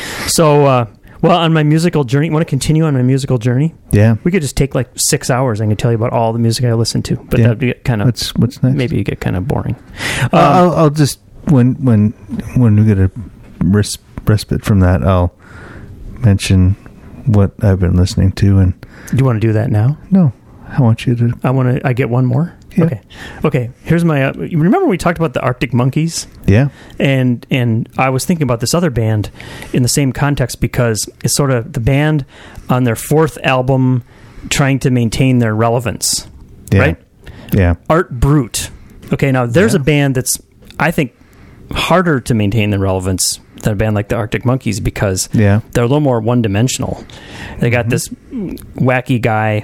S1: So, uh, well, on my musical journey, want to continue on my musical journey?
S2: yeah.
S1: We could just take like six hours. I can tell you about all the music I listen to, but
S2: Yeah.
S1: that'd be kind of
S2: What's what's next?
S1: maybe get kind of boring. Um,
S2: Uh, I'll, I'll just when when when we get a res- respite from that, I'll mention what I've been listening to. And
S1: do you want to do that now?
S2: no, I want you to.
S1: I want to. I get one more.
S2: Yeah.
S1: Okay. Okay. Here's my. Uh, you remember we talked about the Arctic Monkeys,
S2: Yeah,
S1: and and I was thinking about this other band in the same context because it's sort of the band on their fourth album trying to maintain their relevance,
S2: yeah,
S1: right?
S2: yeah,
S1: Art Brut. Okay. Now there's
S2: Yeah.
S1: a band that's I think harder to maintain their relevance than a band like the Arctic Monkeys because
S2: yeah.
S1: they're a little more one-dimensional. They got this wacky guy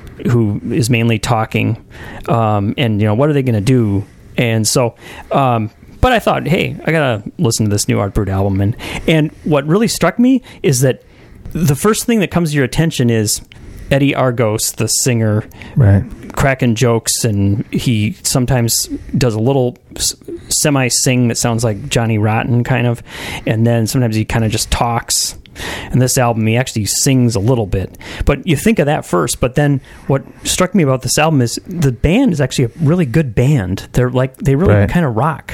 S1: who is mainly talking, um, and you know what are they going to do? And so, um, but I thought, hey, I gotta listen to this new Art Brut album, and and what really struck me is that the first thing that comes to your attention is Eddie Argos, the singer,
S2: Right.
S1: cracking jokes, and he sometimes does a little s- semi-sing that sounds like Johnny Rotten, kind of, and then sometimes he kind of just talks. And this album, he actually sings a little bit. But you think of that first, but then what struck me about this album is the band is actually a really good band. They're like, they really
S2: Right.
S1: kind of rock.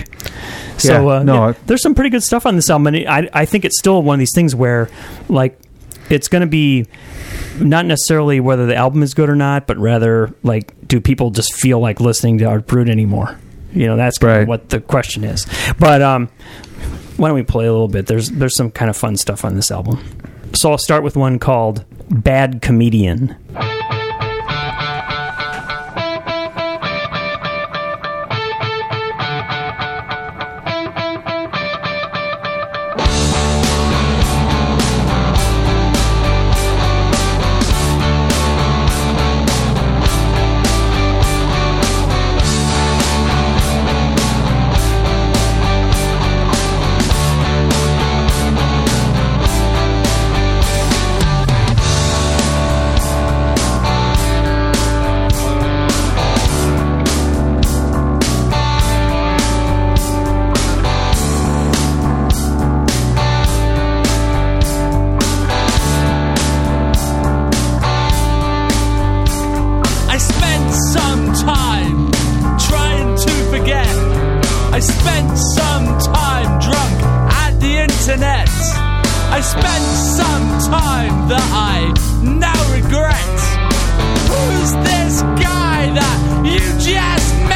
S1: So,
S2: Yeah,
S1: uh,
S2: no,
S1: yeah,
S2: I-
S1: there's some pretty good stuff on this album, and I, I think it's still one of these things where, like, it's going to be not necessarily whether the album is good or not, but rather, like, do people just feel like listening to Art Brut anymore? You know, that's kind
S2: Right.
S1: of what the question is. But um, why don't we play a little bit? There's there's some kind of fun stuff on this album. So I'll start with one called Bad Comedian.
S6: I spent some time trying to forget. I spent some time drunk at the internet. I spent some time that I now regret. Who's this guy that you just met?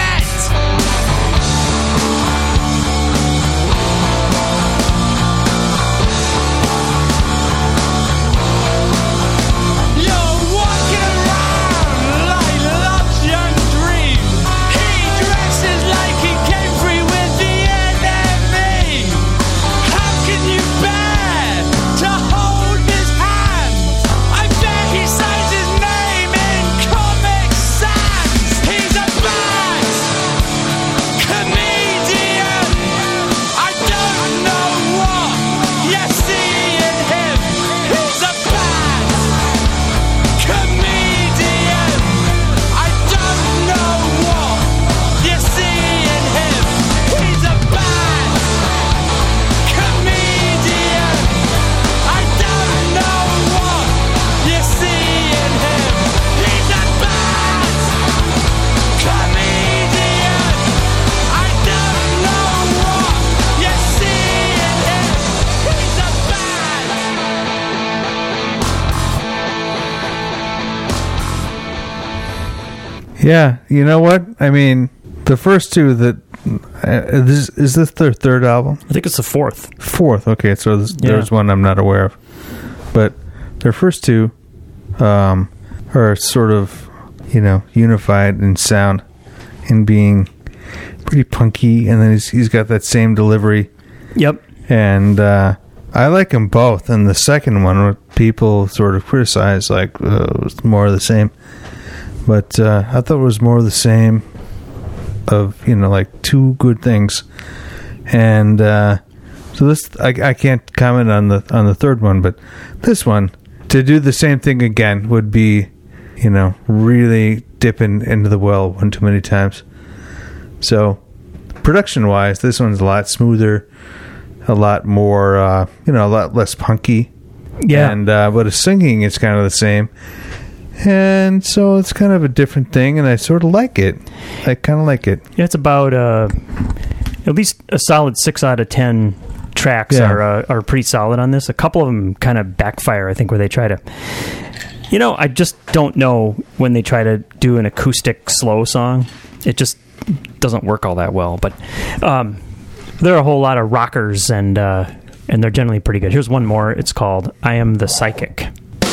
S2: Yeah, you know what? I mean, the first two that uh, this, is this their third album?
S1: I think it's the fourth.
S2: Fourth. Okay, so this,
S1: Yeah.
S2: there's one I'm not aware of, but their first two um, are sort of, you know, unified in sound and being pretty punky, and then he's he's got that same delivery,
S1: Yep.
S2: and uh, I like them both. And the second one, what people sort of criticize, like uh, it was more of the same, but uh, I thought it was more of the same. Of, you know, like two good things, and uh, so this I, I can't comment on the on the third one, but this one to do the same thing again would be, you know, really dipping into the well one too many times. So production wise, this one's a lot smoother, a lot more, uh, you know, a lot less punky.
S1: Yeah.
S2: And uh, but the singing is kind of the same. And so it's kind of a different thing, and I sort of like it. I kind of like it.
S1: Yeah, it's about uh, at least a solid six out of ten tracks
S2: Yeah.
S1: are uh, are pretty solid on this. A couple of them kind of backfire, I think, where they try to. You know, I just don't know when they try to do an acoustic slow song. It just doesn't work all that well. But um, there are a whole lot of rockers, and uh, and they're generally pretty good. Here's one more. It's called "I Am the Psychic."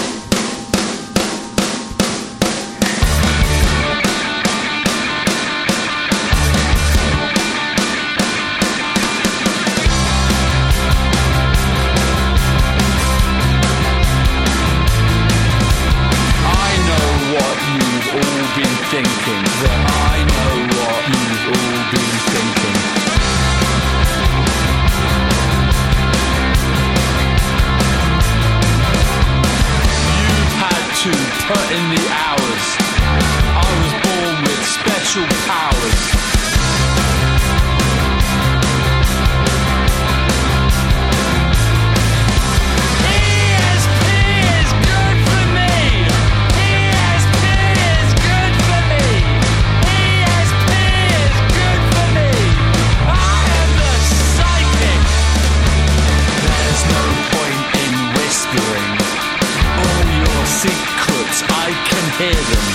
S6: I know what you've all been thinking. That I know what you've all been thinking. You've had to put in the hours. I was born with special powers. E S P is good for me. E S P is good for me. E S P is good for me. I am the psychic. There's no point in whispering. All your secrets, I can hear them.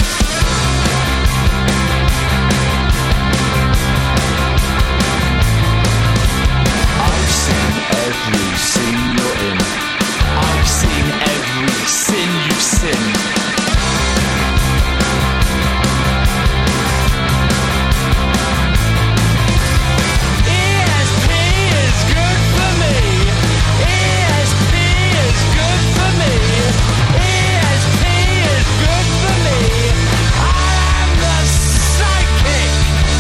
S6: I've seen every scene you're in. I've seen every sin you've sinned. E S P is good for me. E S P is good for me. E S P is good for me. I am the psychic.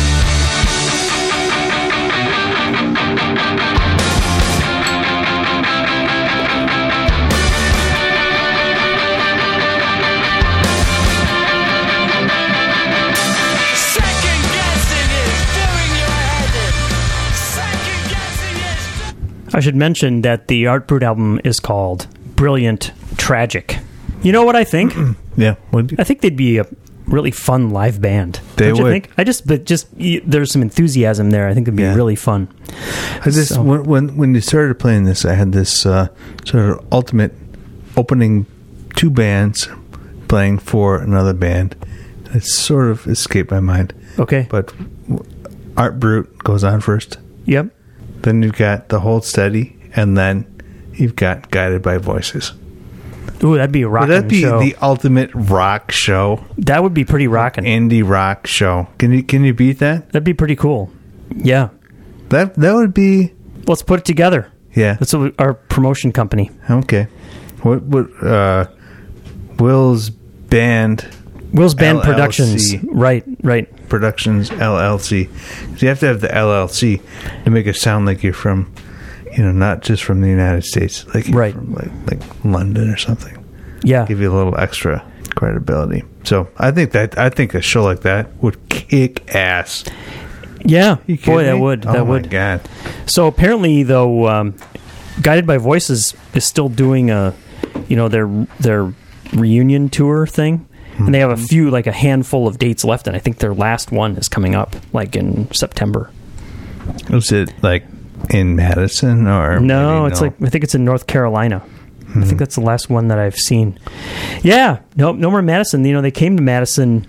S6: Second guessing is doing your head in. Second guessing is.
S1: I should mention that the Art Brut album is called Brilliant Tragic. You know what I think?
S2: Yeah. What do you-
S1: I think they'd be a really fun live band.
S2: They
S1: Don't you
S2: would.
S1: think? I just, but just y- there's some enthusiasm there. I think it'd be
S2: Yeah.
S1: really fun.
S2: I just
S1: So-
S2: when, when when you started playing this, I had this uh, sort of ultimate opening two bands playing for another band. It sort of escaped my mind.
S1: Okay.
S2: But Art Brut goes on first.
S1: Yep.
S2: Then you've got the Hold Steady, and then you've got Guided by Voices.
S1: Ooh, that'd be a
S2: Would
S1: rocking
S2: that be
S1: show.
S2: the ultimate rock show?
S1: That would be pretty rocking.
S2: Indie rock show. Can you can you beat that?
S1: That'd be pretty cool. Yeah.
S2: That that would be
S1: Let's put it together.
S2: yeah.
S1: That's what we- our promotion company.
S2: Okay. What what uh Will's band
S1: Will's Band
S2: L L C.
S1: Productions. Right, right.
S2: Productions L L C. You have to have the L L C to make it sound like you're from, you know, not just from the United States, like you're
S1: Right.
S2: from like like London or something.
S1: Yeah.
S2: Give you a little extra credibility. So I think that I think a show like that would kick ass.
S1: Yeah.
S2: You kidding
S1: Boy, that
S2: me?
S1: would.
S2: Oh
S1: That
S2: my
S1: would.
S2: god.
S1: So apparently, though, um, Guided by Voices is still doing a, you know, their their reunion tour thing, and they have a few, like a handful of dates left, and I think their last one is coming up, like in September.
S2: Was it like in Madison or
S1: No,
S2: maybe
S1: it's
S2: no?
S1: like I think it's in North Carolina. I think that's the last one that I've seen. Yeah, no, no more Madison. You know, they came to Madison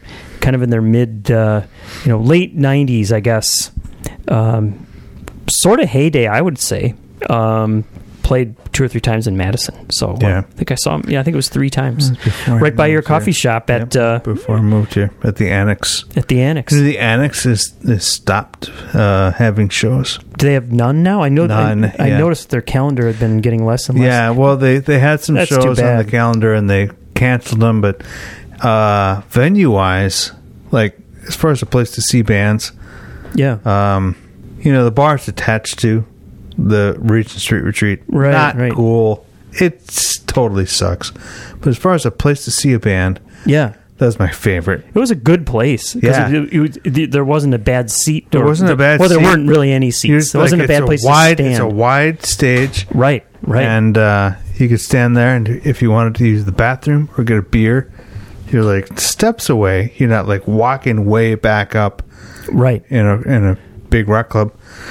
S1: kind of in their mid, uh, you know, late nineties, I guess. Um, sort of heyday, I would say. Um, played two or three times in Madison. So
S2: Yeah.
S1: uh, I think I saw him. Yeah, I think it was three times.
S2: Before I
S1: Right by your
S2: moved here.
S1: coffee shop at
S2: Yep,
S1: uh,
S2: before I moved here at the Annex.
S1: at the Annex.
S2: The Annex is, is stopped uh, having shows.
S1: Do they have none now? I know.
S2: None,
S1: I, I
S2: yeah.
S1: noticed their calendar had been getting less and less.
S2: Yeah, well, they, they had some
S1: That's too
S2: shows on the
S1: bad.
S2: calendar and they canceled them, but uh, venue wise, like as far as a place to see bands,
S1: Yeah.
S2: um, you know, the bar's attached to the Regent Street Retreat.
S1: Right,
S2: Not
S1: right.
S2: cool. It totally sucks. But as far as a place to see a band,
S1: yeah.
S2: that's my favorite.
S1: It was a good place. 'cause
S2: Yeah.
S1: It, it, it, there wasn't a bad seat.
S2: There
S1: or-
S2: wasn't a bad
S1: Well, there
S2: seat.
S1: weren't really any seats. There
S2: Like,
S1: wasn't a
S2: it's
S1: bad place
S2: wide,
S1: to stand.
S2: It's a wide stage.
S1: Right, right.
S2: And uh, you could stand there, and if you wanted to use the bathroom or get a beer, you're like steps away. You're not like walking way back up
S1: right.
S2: in a in a big rock club.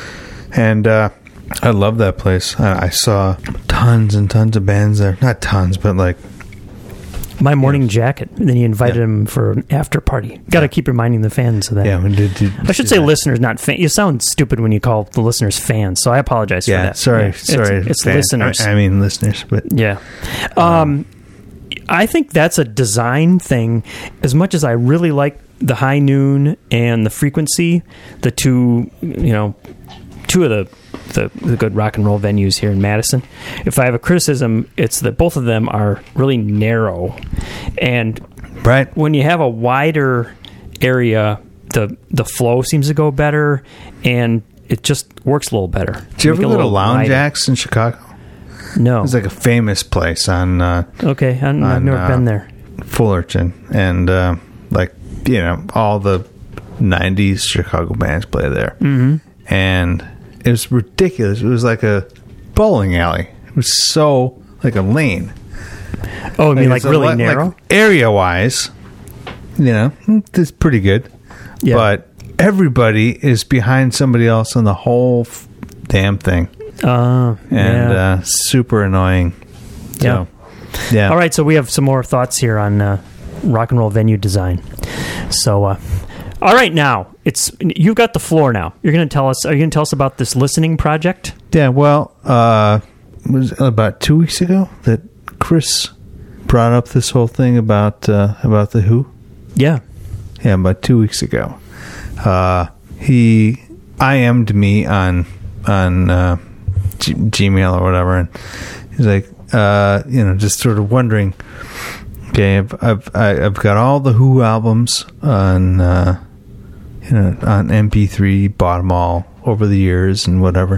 S2: And uh, I love that place. I, I saw tons and tons of bands there. Not tons, but like
S1: My Morning Jacket. And then you invited
S2: Yeah.
S1: him for an after party. Got to keep reminding the fans of that.
S2: yeah, we did. did
S1: I should say listeners, not fans. You sound stupid when you call the listeners fans, so I apologize for
S2: Yeah,
S1: that.
S2: sorry,
S1: Yeah, it's-
S2: sorry.
S1: It's,
S2: fan-
S1: listeners.
S2: I, I mean listeners, but
S1: Yeah. Um, I think that's a design thing. As much as I really like the High Noon and the Frequency, the two, you know, two of the, the, the good rock and roll venues here in Madison. If I have a criticism, it's that both of them are really narrow. And
S2: right.
S1: when you have a wider area, the the flow seems to go better, and it just works a little better.
S2: Did you ever
S1: Make it a
S2: go to
S1: little
S2: Lounge
S1: wider.
S2: Acts in Chicago?
S1: No.
S2: It's like a famous place on uh,
S1: Okay, I'm, I've
S2: on,
S1: never
S2: uh,
S1: been there.
S2: Fullerton, and uh, like you know, all the nineties Chicago bands play there, mm-hmm. and it was ridiculous. It was like a bowling alley. It was so like a lane.
S1: Oh, I mean, like
S2: it's a
S1: really
S2: lot-
S1: narrow?
S2: area wise. You know, it's pretty good,
S1: Yeah.
S2: but everybody is behind somebody else on the whole f- damn thing,
S1: Uh,
S2: and
S1: yeah.
S2: uh, super annoying. So, yeah.
S1: All right, so we have some more thoughts here on uh, rock and roll venue design. So, uh, all right, now it's you've got the floor. Now you're going to tell us. Are you going to tell us about this listening project?
S2: Yeah, well, uh, it was about two weeks ago that Chris brought up this whole thing about uh, about the Who.
S1: Yeah.
S2: Yeah, about two weeks ago, uh, he I M'd me on on uh, G- Gmail or whatever, and he's like, uh, you know, just sort of wondering. Okay, I've I've I- I've got all the Who albums on uh, you know on M P three, bought them all over the years and whatever,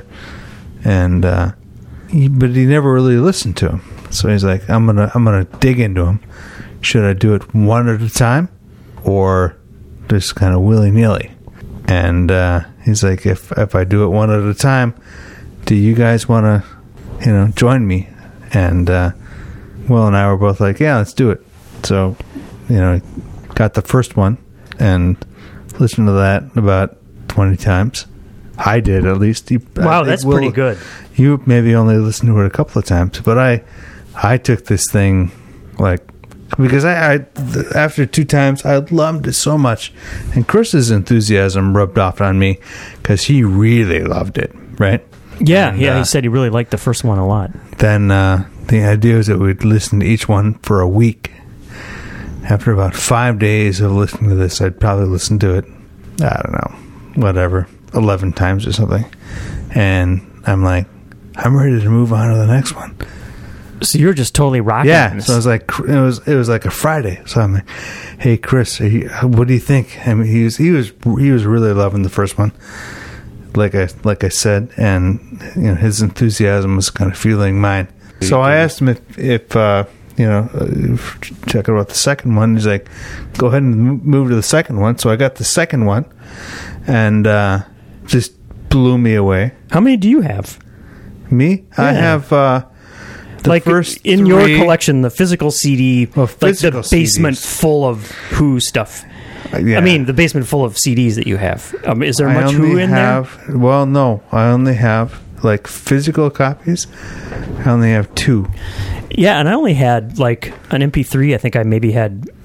S2: and uh, he, but he never really listened to them. So he's like, I'm gonna I'm gonna dig into them. Should I do it one at a time, or just kind of willy nilly? And uh, he's like, if if I do it one at a time, do you guys want to, you know, join me? And uh, Will and I were both like, yeah, let's do it. So, you know, got the first one and listened to that about twenty times. I did, at least. You, I
S1: Wow,
S2: think
S1: that's
S2: Will-
S1: pretty good.
S2: You maybe only listened to it a couple of times, but I, I took this thing like because I, I th- after two times I loved it so much, and Chris's enthusiasm rubbed off on me because he really loved it, right?
S1: Yeah,
S2: And,
S1: yeah.
S2: uh,
S1: He said he really liked the first one a lot.
S2: Then uh, the idea was that we'd listen to each one for a week. After about five days of listening to this, I'd probably listen to it, I don't know, whatever, eleven times or something. And I'm like, I'm ready to move on to the next one.
S1: So you're just totally rocking. on
S2: Yeah,
S1: this.
S2: so it was like it was it was like a Friday. So I'm like, "Hey, Chris, are you, what do you think?" I mean, he was he was he was really loving the first one, like I like I said, and you know his enthusiasm was kind of fueling mine. So I asked him if if uh, you know uh, check out the second one. He's like, "Go ahead and mo- move to the second one." So I got the second one, and uh, just blew me away.
S1: How many do you have?
S2: Me, I
S1: Yeah.
S2: have. Uh, The
S1: like
S2: first
S1: in your
S2: three-
S1: collection, the physical C D,
S2: Oh,
S1: like the
S2: physical
S1: basement
S2: C Ds.
S1: full of Who stuff.
S2: Uh, yeah.
S1: I mean, the basement full of C Ds that you have. Um, is there
S2: I
S1: much
S2: only
S1: Who in
S2: have, there? Well, no. I only have like physical copies. I only have two.
S1: there? Yeah, and I only had like an M P three. I think I maybe had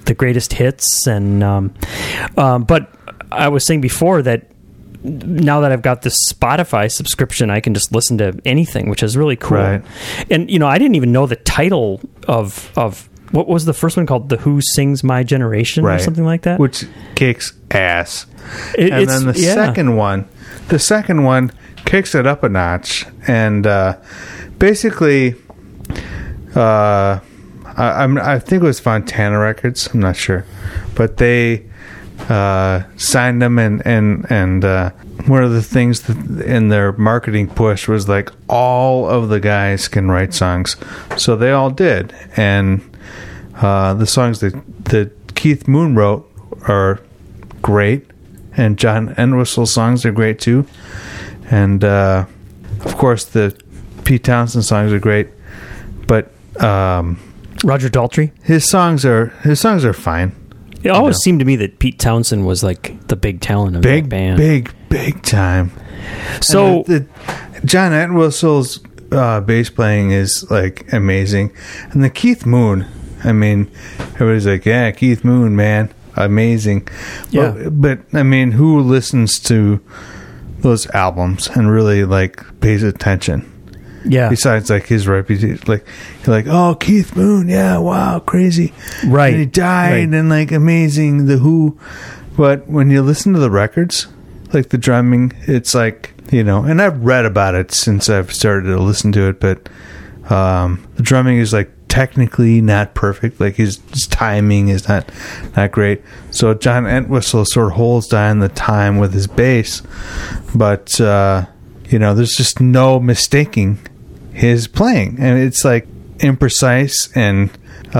S1: the greatest hits, and um, um, but I was saying before that now that I've got this Spotify subscription, I can just listen to anything, which is really cool.
S2: Right.
S1: And you know, I didn't even know the title of of what was the first one called? The Who Sings My Generation, or something like that.
S2: Which kicks ass.
S1: It-
S2: and
S1: it's-
S2: then the
S1: yeah.
S2: second one, the second one kicks it up a notch, and uh, basically, uh, I, I'm, I think it was Fontana Records. I'm not sure, but they uh, signed them, and and and uh, one of the things that in their marketing push was like all of the guys can write songs, so they all did, and uh, the songs that that Keith Moon wrote are great, and John Entwistle's songs are great too, and uh, of course the Pete Townsend songs are great, but um,
S1: Roger Daltrey.
S2: his songs are his songs are fine.
S1: It always
S2: know.
S1: seemed to me that Pete Townsend was like the big talent of
S2: Big,
S1: that band.
S2: big, big time.
S1: So
S2: And the, the, John Entwistle's uh, bass playing is like amazing, and the Keith Moon. I mean, everybody's like, "Yeah, Keith Moon, man, amazing."
S1: Yeah.
S2: but, but I mean, who listens to those albums and really like pays attention?
S1: yeah,
S2: Besides, like his reputation, like you're like, "Oh, Keith Moon, yeah, wow, crazy."
S1: right.
S2: And he died,
S1: right.
S2: and like amazing, the Who. But when you listen to the records, like the drumming, it's like, you know, and I've read about it since I've started to listen to it, but um, the drumming is like technically not perfect. Like his, his timing is not not great. So John Entwistle sort of holds down the time with his bass, but uh, you know, there's just no mistaking his playing, and it's like imprecise and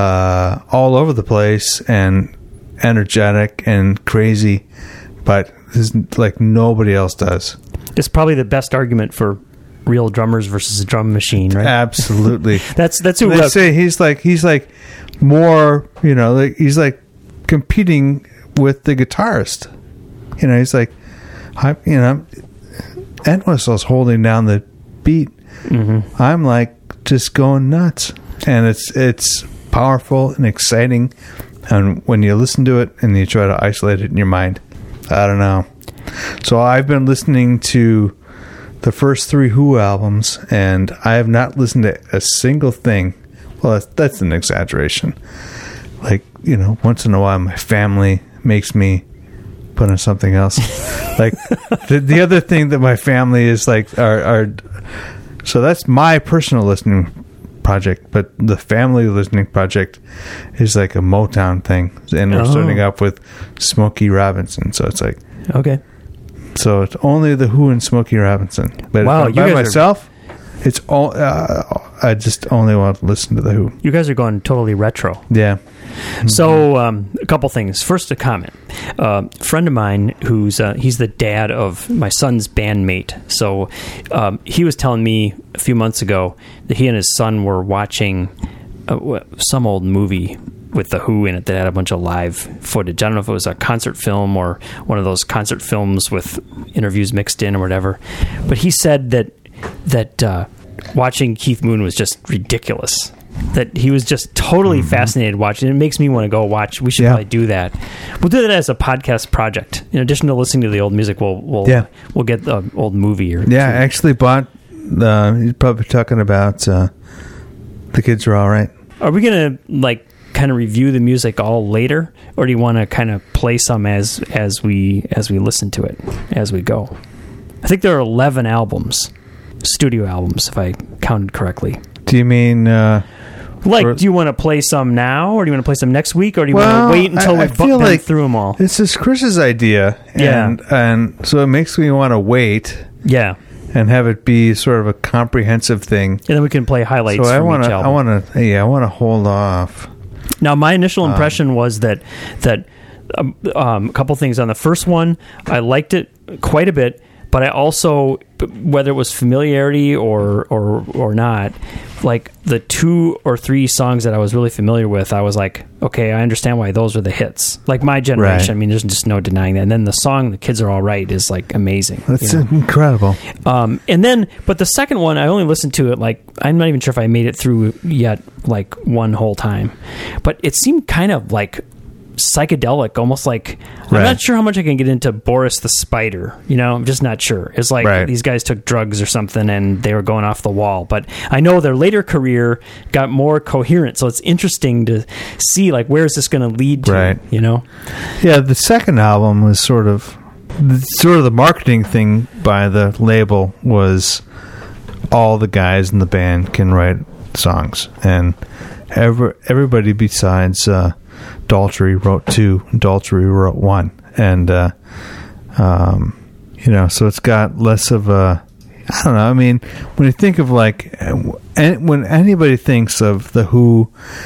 S2: uh, all over the place and energetic and crazy, but there's like nobody else does.
S1: It's probably the best argument for real drummers versus a drum machine, right?
S2: Absolutely.
S1: That's that's who
S2: They
S1: uh,
S2: say he's like he's like more, you know, like he's like competing with the guitarist. You know, he's like, I, you know, Entwistle's holding down the beat.
S1: Mm-hmm.
S2: I'm like just going nuts, and it's it's powerful and exciting. And when you listen to it and you try to isolate it in your mind, I don't know. So I've been listening to the first three Who albums, and I have not listened to a single thing. Well, that's, that's an exaggeration. Like, you know, once in a while my family makes me put on something else. Like the, the other thing that my family is like are, are so that's my personal listening project, but the family listening project is like a Motown thing, and we're
S1: Oh.
S2: starting up with Smokey Robinson. So it's like,
S1: okay.
S2: so it's only the Who and Smokey Robinson. But
S1: Wow,
S2: if I'm
S1: you
S2: by
S1: guys are-
S2: myself, it's all. Uh, I just only want to listen to the Who.
S1: You guys are going totally retro.
S2: Yeah.
S1: So, um, a couple things. First, a comment. Uh, a friend of mine who's uh, he's the dad of my son's bandmate. So, um, he was telling me a few months ago that he and his son were watching uh, wh- some old movie with the Who in it that had a bunch of live footage. I don't know if it was a concert film or one of those concert films with interviews mixed in or whatever. But he said that that uh, watching Keith Moon was just ridiculous. That he was just totally fascinated watching it. It makes me want to go watch. We should
S2: Yeah.
S1: probably do that. We'll do that as a podcast project. In addition to listening to the old music, we'll we'll
S2: Yeah.
S1: we'll get the old movie or
S2: Yeah, I actually bought. Uh, you're probably talking about uh, The Kids Are All Right.
S1: Are we gonna like kind of review the music all later, or do you want to kind of play some as as we as we listen to it as we go? I think there are eleven albums, studio albums, if I counted correctly.
S2: Do you mean? Uh,
S1: Like,
S2: Or-
S1: do you want to play some now, or do you want to play some next week, or do you
S2: Well,
S1: want to wait until
S2: I- I
S1: we've bu-
S2: feel
S1: been
S2: like-
S1: through them all?
S2: this is Chris's idea, and and so it makes me want to wait
S1: Yeah,
S2: and have it be sort of a comprehensive thing.
S1: and then we can play highlights
S2: So I
S1: from
S2: want
S1: each
S2: to, I
S1: album.
S2: want to, yeah, I want to hold off.
S1: Now, my initial impression was that that um, um, a couple things on the first one, I liked it quite a bit, but I also, whether it was familiarity or or or not, like the two or three songs that I was really familiar with, I was like, okay, I understand why those are the hits. Like My Generation,
S2: Right.
S1: I mean, there's just no denying that. And then the song "The Kids Are All Right" is like amazing.
S2: That's
S1: you know?
S2: incredible.
S1: Um, and then, but the second one, I only listened to it like, I'm not even sure if I made it through yet, like one whole time. But it seemed kind of like psychedelic, almost like I'm
S2: Right.
S1: not sure how much I can get into Boris the Spider. You know, I'm just not sure. It's like
S2: Right.
S1: these guys took drugs or something and they were going off the wall. But I know their later career got more coherent, so it's interesting to see like where is this going to lead to.
S2: Right.
S1: You know,
S2: Yeah, the second album was sort of sort of the marketing thing by the label was all the guys in the band can write songs, and every, everybody besides uh, Daltrey wrote two, Daltrey wrote one, and uh, um, you know, so it's got less of a, I don't know. I mean, when you think of like, and when anybody thinks of the Who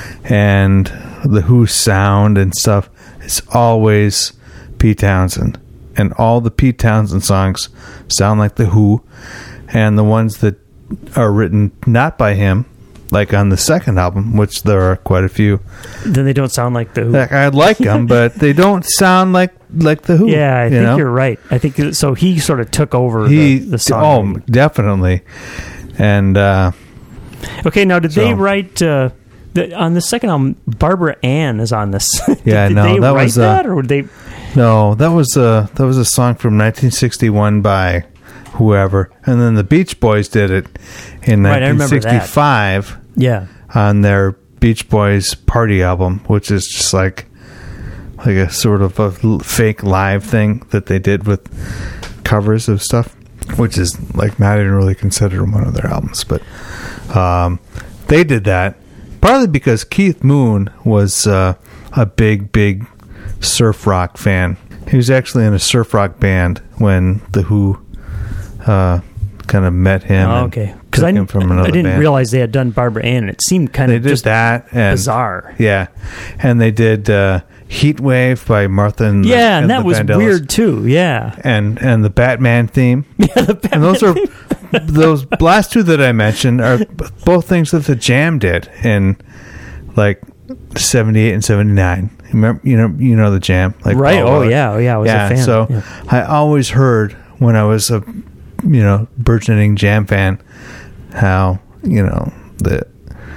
S2: and the Who sound and stuff, it's always Pete Townsend, and all the Pete Townsend songs sound like the Who, and the ones that are written not by him, like on the second album, which there are quite a few.
S1: then they don't sound like the Who.
S2: Like, I like them, but they don't sound like like the Who.
S1: Yeah, I
S2: you
S1: think
S2: know?
S1: you're right. I think so. He sort of took over
S2: He,
S1: the, the song.
S2: oh, definitely, and. uh
S1: Okay, now did they
S2: So-
S1: write uh, the, on the second album? Barbara Ann is on this.
S2: Yeah,
S1: did,
S2: no,
S1: did they
S2: that
S1: write
S2: was, uh,
S1: that, or would they?
S2: No, that was a that was a song from nineteen sixty-one by whoever, and then the Beach Boys did it in
S1: Right, I
S2: nineteen
S1: remember that.
S2: sixty-five
S1: Yeah,
S2: on their Beach Boys Party album, which is just like like a sort of a l- fake live thing that they did with covers of stuff, which is like not even really considered one of their albums, but um, they did that partly because Keith Moon was uh, a big, big surf rock fan. He was actually in a surf rock band when the Who uh, kind of met him.
S1: oh,
S2: and
S1: okay. Because
S2: took
S1: I,
S2: him from another
S1: I didn't
S2: band.
S1: realize they had done Barbara Ann. It seemed kind
S2: They
S1: of
S2: did
S1: just
S2: that and
S1: bizarre.
S2: Yeah, and they did uh, Heat Wave by Martha and the,
S1: Yeah, and, that
S2: the
S1: was
S2: Vandellas.
S1: weird too. Yeah,
S2: And and the Batman theme.
S1: yeah. The
S2: And those are those last two that I mentioned are b- both things that the Jam did in like seventy-eight and seventy-nine. Remember, you know, you know the Jam, like
S1: right.
S2: Paul
S1: Oh
S2: Weller.
S1: yeah, oh yeah. I was
S2: yeah.
S1: a fan.
S2: So
S1: Yeah.
S2: I always heard when I was a you know burgeoning Jam fan how you know the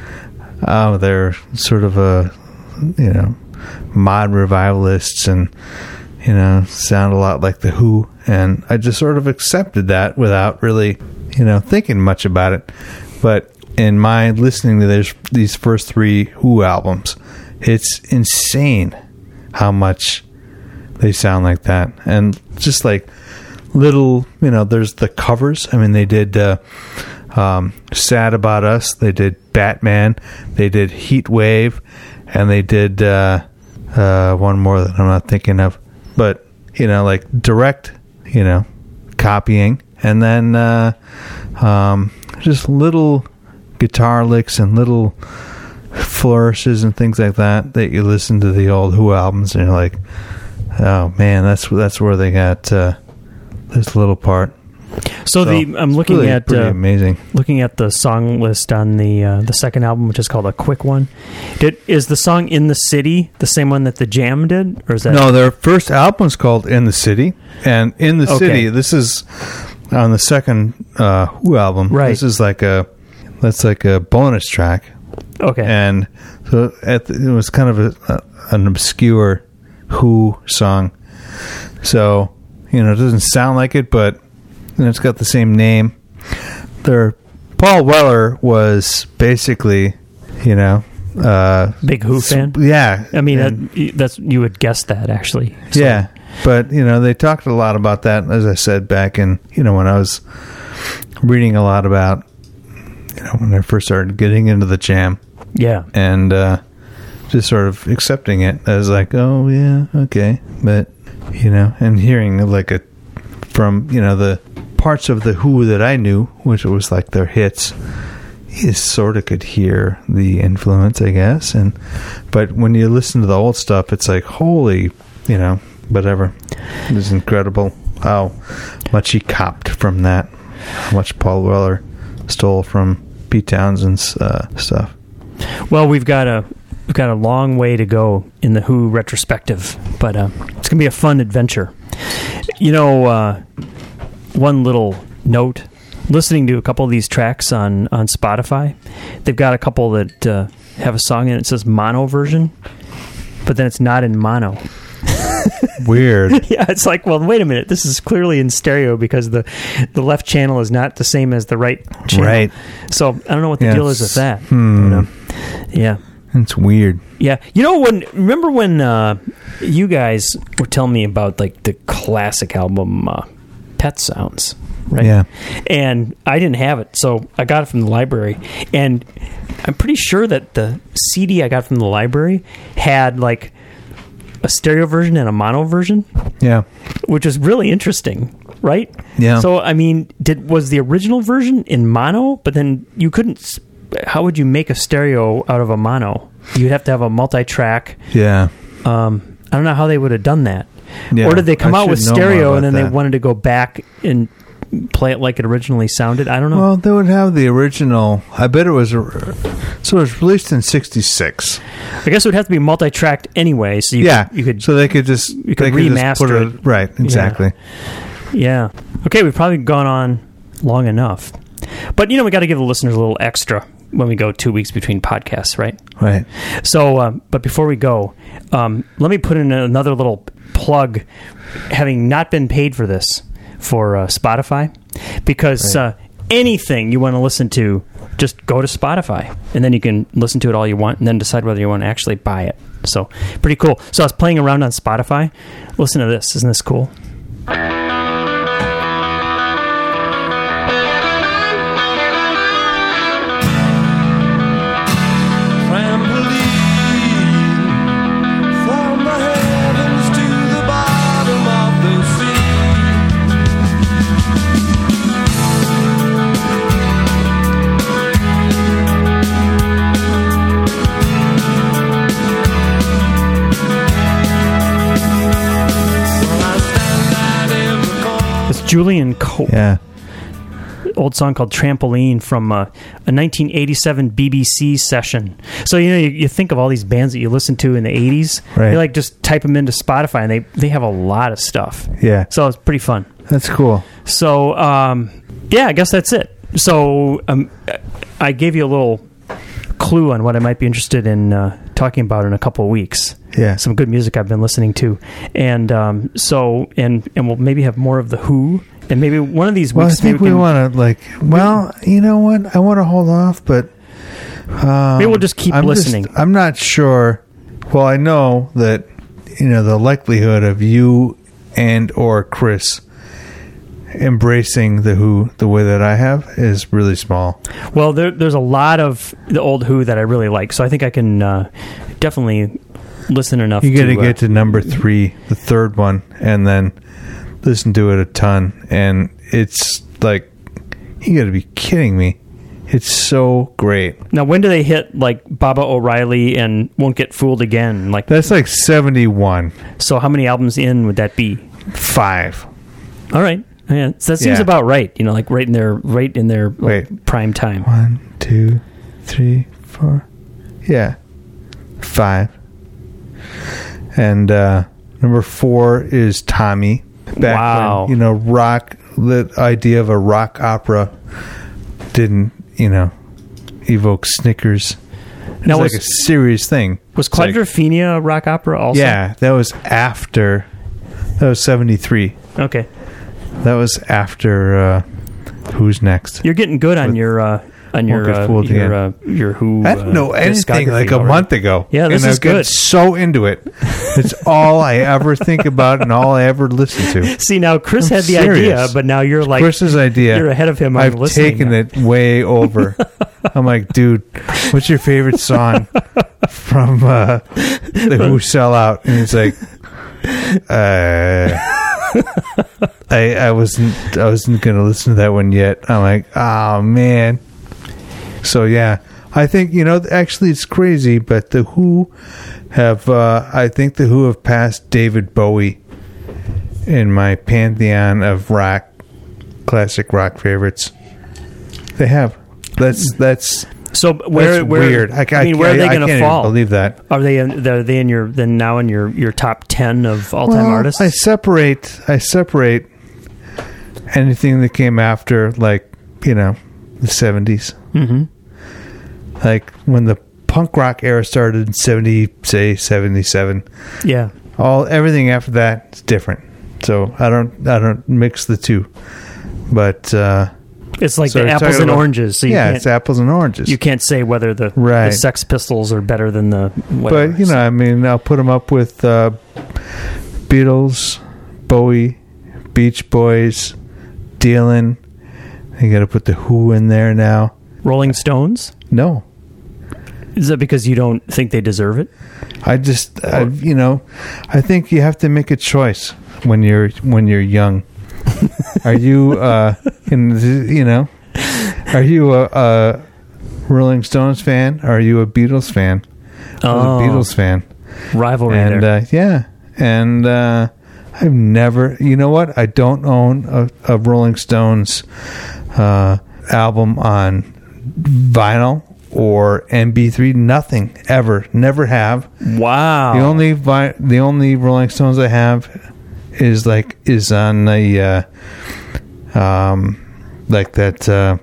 S2: oh they're sort of a you know mod revivalists and you know sound a lot like the Who, and I just sort of accepted that without really you know thinking much about it. But in my listening to this, these first three Who albums, it's insane how much they sound like that, and just like little you know there's the covers. I mean they did uh, um, Sad About Us, they did Batman, they did Heat Wave, and they did uh, uh, one more that I'm not thinking of, but you know like direct you know copying, and then uh, um, just little guitar licks and little flourishes and things like that that you listen to the old Who albums and you're like, oh man, that's that's where they got uh, this little part.
S1: So,
S2: So,
S1: the I'm
S2: it's
S1: looking
S2: really
S1: at
S2: pretty
S1: uh,
S2: amazing.
S1: looking at the song list on the uh, the second album, which is called A Quick One. Did is the song "In the City" the same one that the Jam did, or is that
S2: No, their first album's called In the City, and In the
S1: Okay.
S2: City, this is on the second uh, Who album.
S1: Right.
S2: This is like a that's like a bonus track.
S1: okay?
S2: And so at the, it was kind of a, a, an obscure Who song. So, you know, it doesn't sound like it, but you know, it's got the same name. Their Paul Weller was basically, you know, uh,
S1: Big Who fan.
S2: yeah.
S1: I mean,
S2: and-
S1: that, that's you would guess that actually. So-
S2: yeah. But, you know, they talked a lot about that, as I said, back in, you know, when I was reading a lot about, you know, when I first started getting into the Jam.
S1: yeah.
S2: And uh, just sort of accepting it as like, oh yeah, okay, but you know, and hearing like a from you know the parts of the Who that I knew, which was like their hits, you sort of could hear the influence, I guess. And but when you listen to the old stuff, it's like holy, you know, whatever. It is incredible how much he copped from that, how much Paul Weller stole from Pete Townsend's uh, stuff.
S1: Well, we've got a we've got a long way to go in the Who retrospective, but uh, it's gonna be a fun adventure. You know, uh, one little note: listening to a couple of these tracks on on Spotify, they've got a couple that uh, have a song in it that says mono version. but then it's not in mono.
S2: Weird.
S1: Yeah, it's like, well, wait a minute. This is clearly in stereo because the the left channel is not the same as the right channel.
S2: Right.
S1: So I don't know what the
S2: Yes.
S1: deal is with that.
S2: Hmm.
S1: But, um, yeah.
S2: It's weird.
S1: Yeah. You know, when remember when uh, you guys were telling me about like the classic album uh, Pet Sounds, right?
S2: Yeah.
S1: And I didn't have it, so I got it from the library. And I'm pretty sure that the C D I got from the library had like a stereo version and a mono version,
S2: Yeah.
S1: which is really interesting, right?
S2: Yeah.
S1: So I mean, did was the original version in mono, but then you couldn't. s- How would you make a stereo out of a mono? You'd have to have a multi-track.
S2: Yeah.
S1: Um, I don't know how they would have done that.
S2: Yeah.
S1: Or did they come
S2: I
S1: out with
S2: should know more
S1: stereo and
S2: about
S1: then they
S2: that.
S1: wanted to go back and play it like it originally sounded? I don't know.
S2: Well, they would have the original. I bet it was. a- So it was released in sixty-six.
S1: I guess it would have to be multi-tracked anyway. So you
S2: Yeah.
S1: could, you could,
S2: So they could just.
S1: you could
S2: they could just
S1: remaster
S2: put
S1: it.
S2: Right. Exactly.
S1: yeah. Okay, we've probably gone on long enough. But, you know, we got to give the listeners a little extra when we go two weeks between podcasts, right?
S2: Right.
S1: So, um, but before we go, um, let me put in another little plug, having not been paid for this, for uh, Spotify, because
S2: Right.
S1: uh, anything you want to listen to, just go to Spotify, and then you can listen to it all you want, and then decide whether you want to actually buy it. So, pretty cool. So, I was playing around on Spotify. Listen to this. Isn't this cool?
S4: Trampoline from the heavens to the bottom of the sea. Well, I stand out in the cold.
S1: It's Julian Cope.
S2: Yeah.
S1: Old song called Trampoline from uh, a nineteen eighty-seven B B C session. So, you know, you, you think of all these bands that you listen to in the eighties.
S2: Right.
S1: You like just type them into Spotify and they, they have a lot of stuff.
S2: Yeah.
S1: So it's pretty fun.
S2: That's cool.
S1: So, um, yeah, I guess that's it. So um, I gave you a little clue on what I might be interested in uh, talking about in a couple of weeks.
S2: Yeah.
S1: Some good music I've been listening to. And um, so, and, and we'll maybe have more of The Who. And maybe one of these
S2: Well, I
S1: weeks,
S2: think
S1: maybe
S2: we
S1: can-
S2: want to like. Well, you know what? I want to hold off, but um,
S1: Maybe we'll just keep
S2: I'm
S1: listening.
S2: I'm not sure. Well, I know that you know the likelihood of you and or Chris embracing the Who the way that I have is really small.
S1: Well, there, there's a lot of the old Who that I really like, so I think I can uh, definitely listen enough.
S2: You got
S1: to
S2: to
S1: uh,
S2: get to number three, the third one, and then listen to it a ton. And it's like you got to be kidding me. It's so great.
S1: Now, when do they hit like Baba O'Reilly and Won't Get Fooled Again? Like,
S2: That's like seventy-one,
S1: so how many albums in would that be?
S2: five.
S1: All right, yeah, so that seems
S2: Yeah.
S1: about right. You know, like right in their right in their like,
S2: Wait.
S1: prime time.
S2: One, two, three, four. Yeah. Five. And uh, number four is Tommy. Back
S1: Wow.
S2: when, you know, rock, the idea of a rock opera didn't, you know, evoke Snickers. It
S1: Now,
S2: was
S1: was-
S2: like a serious thing.
S1: Was
S2: It's like-
S1: Quadrophenia a rock opera also?
S2: Yeah, that was after. That was seventy-three.
S1: Okay,
S2: That was after uh, Who's Next?
S1: you're getting good on
S2: With-
S1: your uh, on your
S2: Won't Get
S1: uh,
S2: Fooled
S1: your
S2: Again.
S1: uh, your Who.
S2: I didn't know
S1: uh,
S2: anything
S1: discography
S2: like a
S1: already.
S2: month ago.
S1: Yeah, this
S2: and
S1: is
S2: I've gotten
S1: good.
S2: so into it. It's all I ever think about and all I ever listen to.
S1: See, now Chris
S2: I'm
S1: had the
S2: serious.
S1: idea, but now you're like
S2: Chris's idea.
S1: you're ahead of him on
S2: I've
S1: listening
S2: taken
S1: now.
S2: it way over. I'm like, dude, what's your favorite song from uh, the Who Sell Out? And he's like, uh, I I wasn't I wasn't gonna listen to that one yet. I'm like, oh man. So yeah, I think you know actually it's crazy, but the Who have uh, I think the Who have passed David Bowie in my pantheon of rock, classic rock favorites. They have. That's that's
S1: So where
S2: that's
S1: where
S2: weird. I,
S1: I mean, where are they
S2: I
S1: going to
S2: can't
S1: fall?
S2: even believe that.
S1: Are they in, are they in your then now in your, your top ten of all time
S2: Well,
S1: artists?
S2: I separate. I separate anything that came after, like you know, the seventies.
S1: mm-hmm.
S2: Like when the punk rock era started in seventy, say seventy-seven.
S1: Yeah.
S2: All everything after that is different. So I don't I don't mix the two. But uh,
S1: It's like
S2: so
S1: the
S2: we're
S1: apples
S2: talking
S1: and
S2: about-
S1: oranges. So you
S2: yeah,
S1: can't,
S2: it's apples and oranges.
S1: you can't say whether the,
S2: Right.
S1: the Sex Pistols are better than the whatever.
S2: But you know, I mean, I'll put them up with uh, Beatles, Bowie, Beach Boys, Dylan. You got to put the Who in there now.
S1: Rolling Stones?
S2: No,
S1: Is that because you don't think they deserve it?
S2: I just, I, you know, I think you have to make a choice when you're when you're young. Are you, uh, in the- you know, are you a, a Rolling Stones fan? Or are you a Beatles fan? I was
S1: Oh.
S2: a Beatles fan.
S1: Rivalry
S2: And
S1: there.
S2: uh, yeah, and uh, I've never. You know what? I don't own a, a Rolling Stones uh, album on vinyl or M P three. Nothing ever. Never have.
S1: Wow.
S2: The only vi- the only Rolling Stones I have is like is on the uh, um like that uh,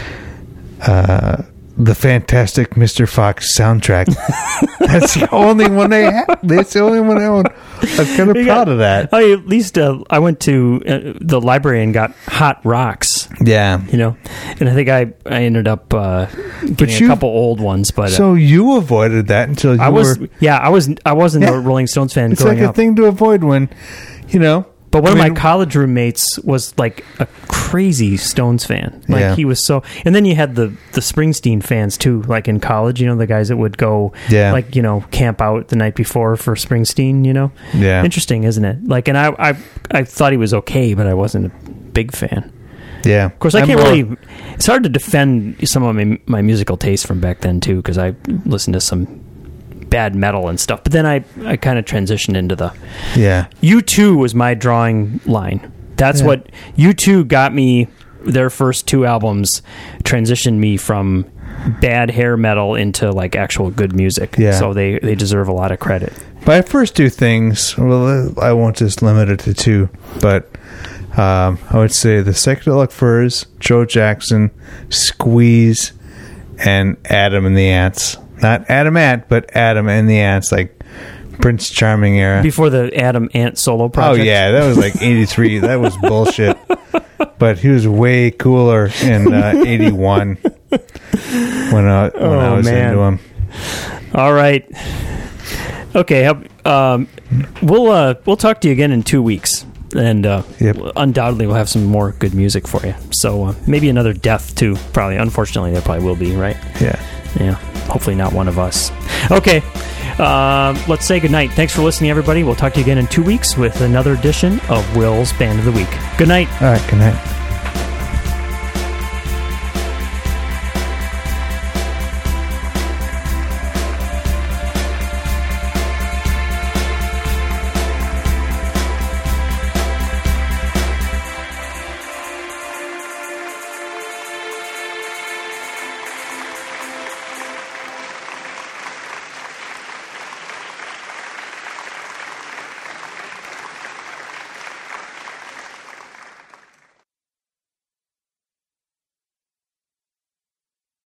S2: uh, the Fantastic Mister Fox soundtrack. That's the only one they have. That's the only one I own. I'm kind of
S1: You
S2: proud
S1: got-
S2: of that.
S1: I, at least uh, I went to uh, the library and got Hot Rocks,
S2: Yeah.
S1: you know, and I think I, I ended up uh, getting
S2: you-
S1: a couple old ones, but uh,
S2: So you avoided that until you
S1: I was
S2: were.
S1: yeah I was I wasn't
S2: Yeah.
S1: a Rolling Stones fan
S2: It's
S1: growing
S2: like a
S1: up.
S2: thing to avoid when, you know.
S1: But one
S2: I
S1: of
S2: mean-
S1: my college roommates was like a crazy Stones fan. Like
S2: Yeah.
S1: he was so, and then you had the the Springsteen fans too. Like in college, you know, the guys that would go,
S2: Yeah.
S1: like you know, camp out the night before for Springsteen. You know,
S2: Yeah.
S1: interesting, isn't it? Like, and I I I thought he was okay, but I wasn't a big fan.
S2: Yeah.
S1: Of course, I
S2: I'm
S1: can't
S2: more-
S1: really. It's hard to defend some of my my musical taste from back then too, because I listened to some bad metal and stuff. But then I I kind of transitioned into the.
S2: Yeah.
S1: U two was my drawing line. That's
S2: Yeah.
S1: what U two got me. Their first two albums transitioned me from bad hair metal into like actual good music.
S2: Yeah.
S1: So they, they deserve a lot of credit.
S2: My first two things, well, I won't just limit it to two, but um, I would say the Psychedelic Furs, Joe Jackson, Squeeze, and Adam and the Ants. Not Adam Ant, but Adam and the Ants, like Prince Charming era.
S1: Before the Adam Ant solo
S2: Oh,
S1: project.
S2: yeah, that was like eighty-three. That was bullshit. But he was way cooler in uh, eighty-one when, uh, when I
S1: Oh,
S2: was
S1: man.
S2: into him.
S1: All right. Okay. Um, we'll uh, we'll talk to you again in two weeks, and uh,
S2: Yep.
S1: undoubtedly we'll have some more good music for you. So uh, maybe another death too. Probably. Unfortunately, there probably will be. Right.
S2: Yeah.
S1: Yeah. Hopefully not one of us. Okay. Uh, let's say goodnight. Thanks for listening, everybody. We'll talk to you again in two weeks with another edition of Will's Band of the Week. Good night.
S2: All right, good night.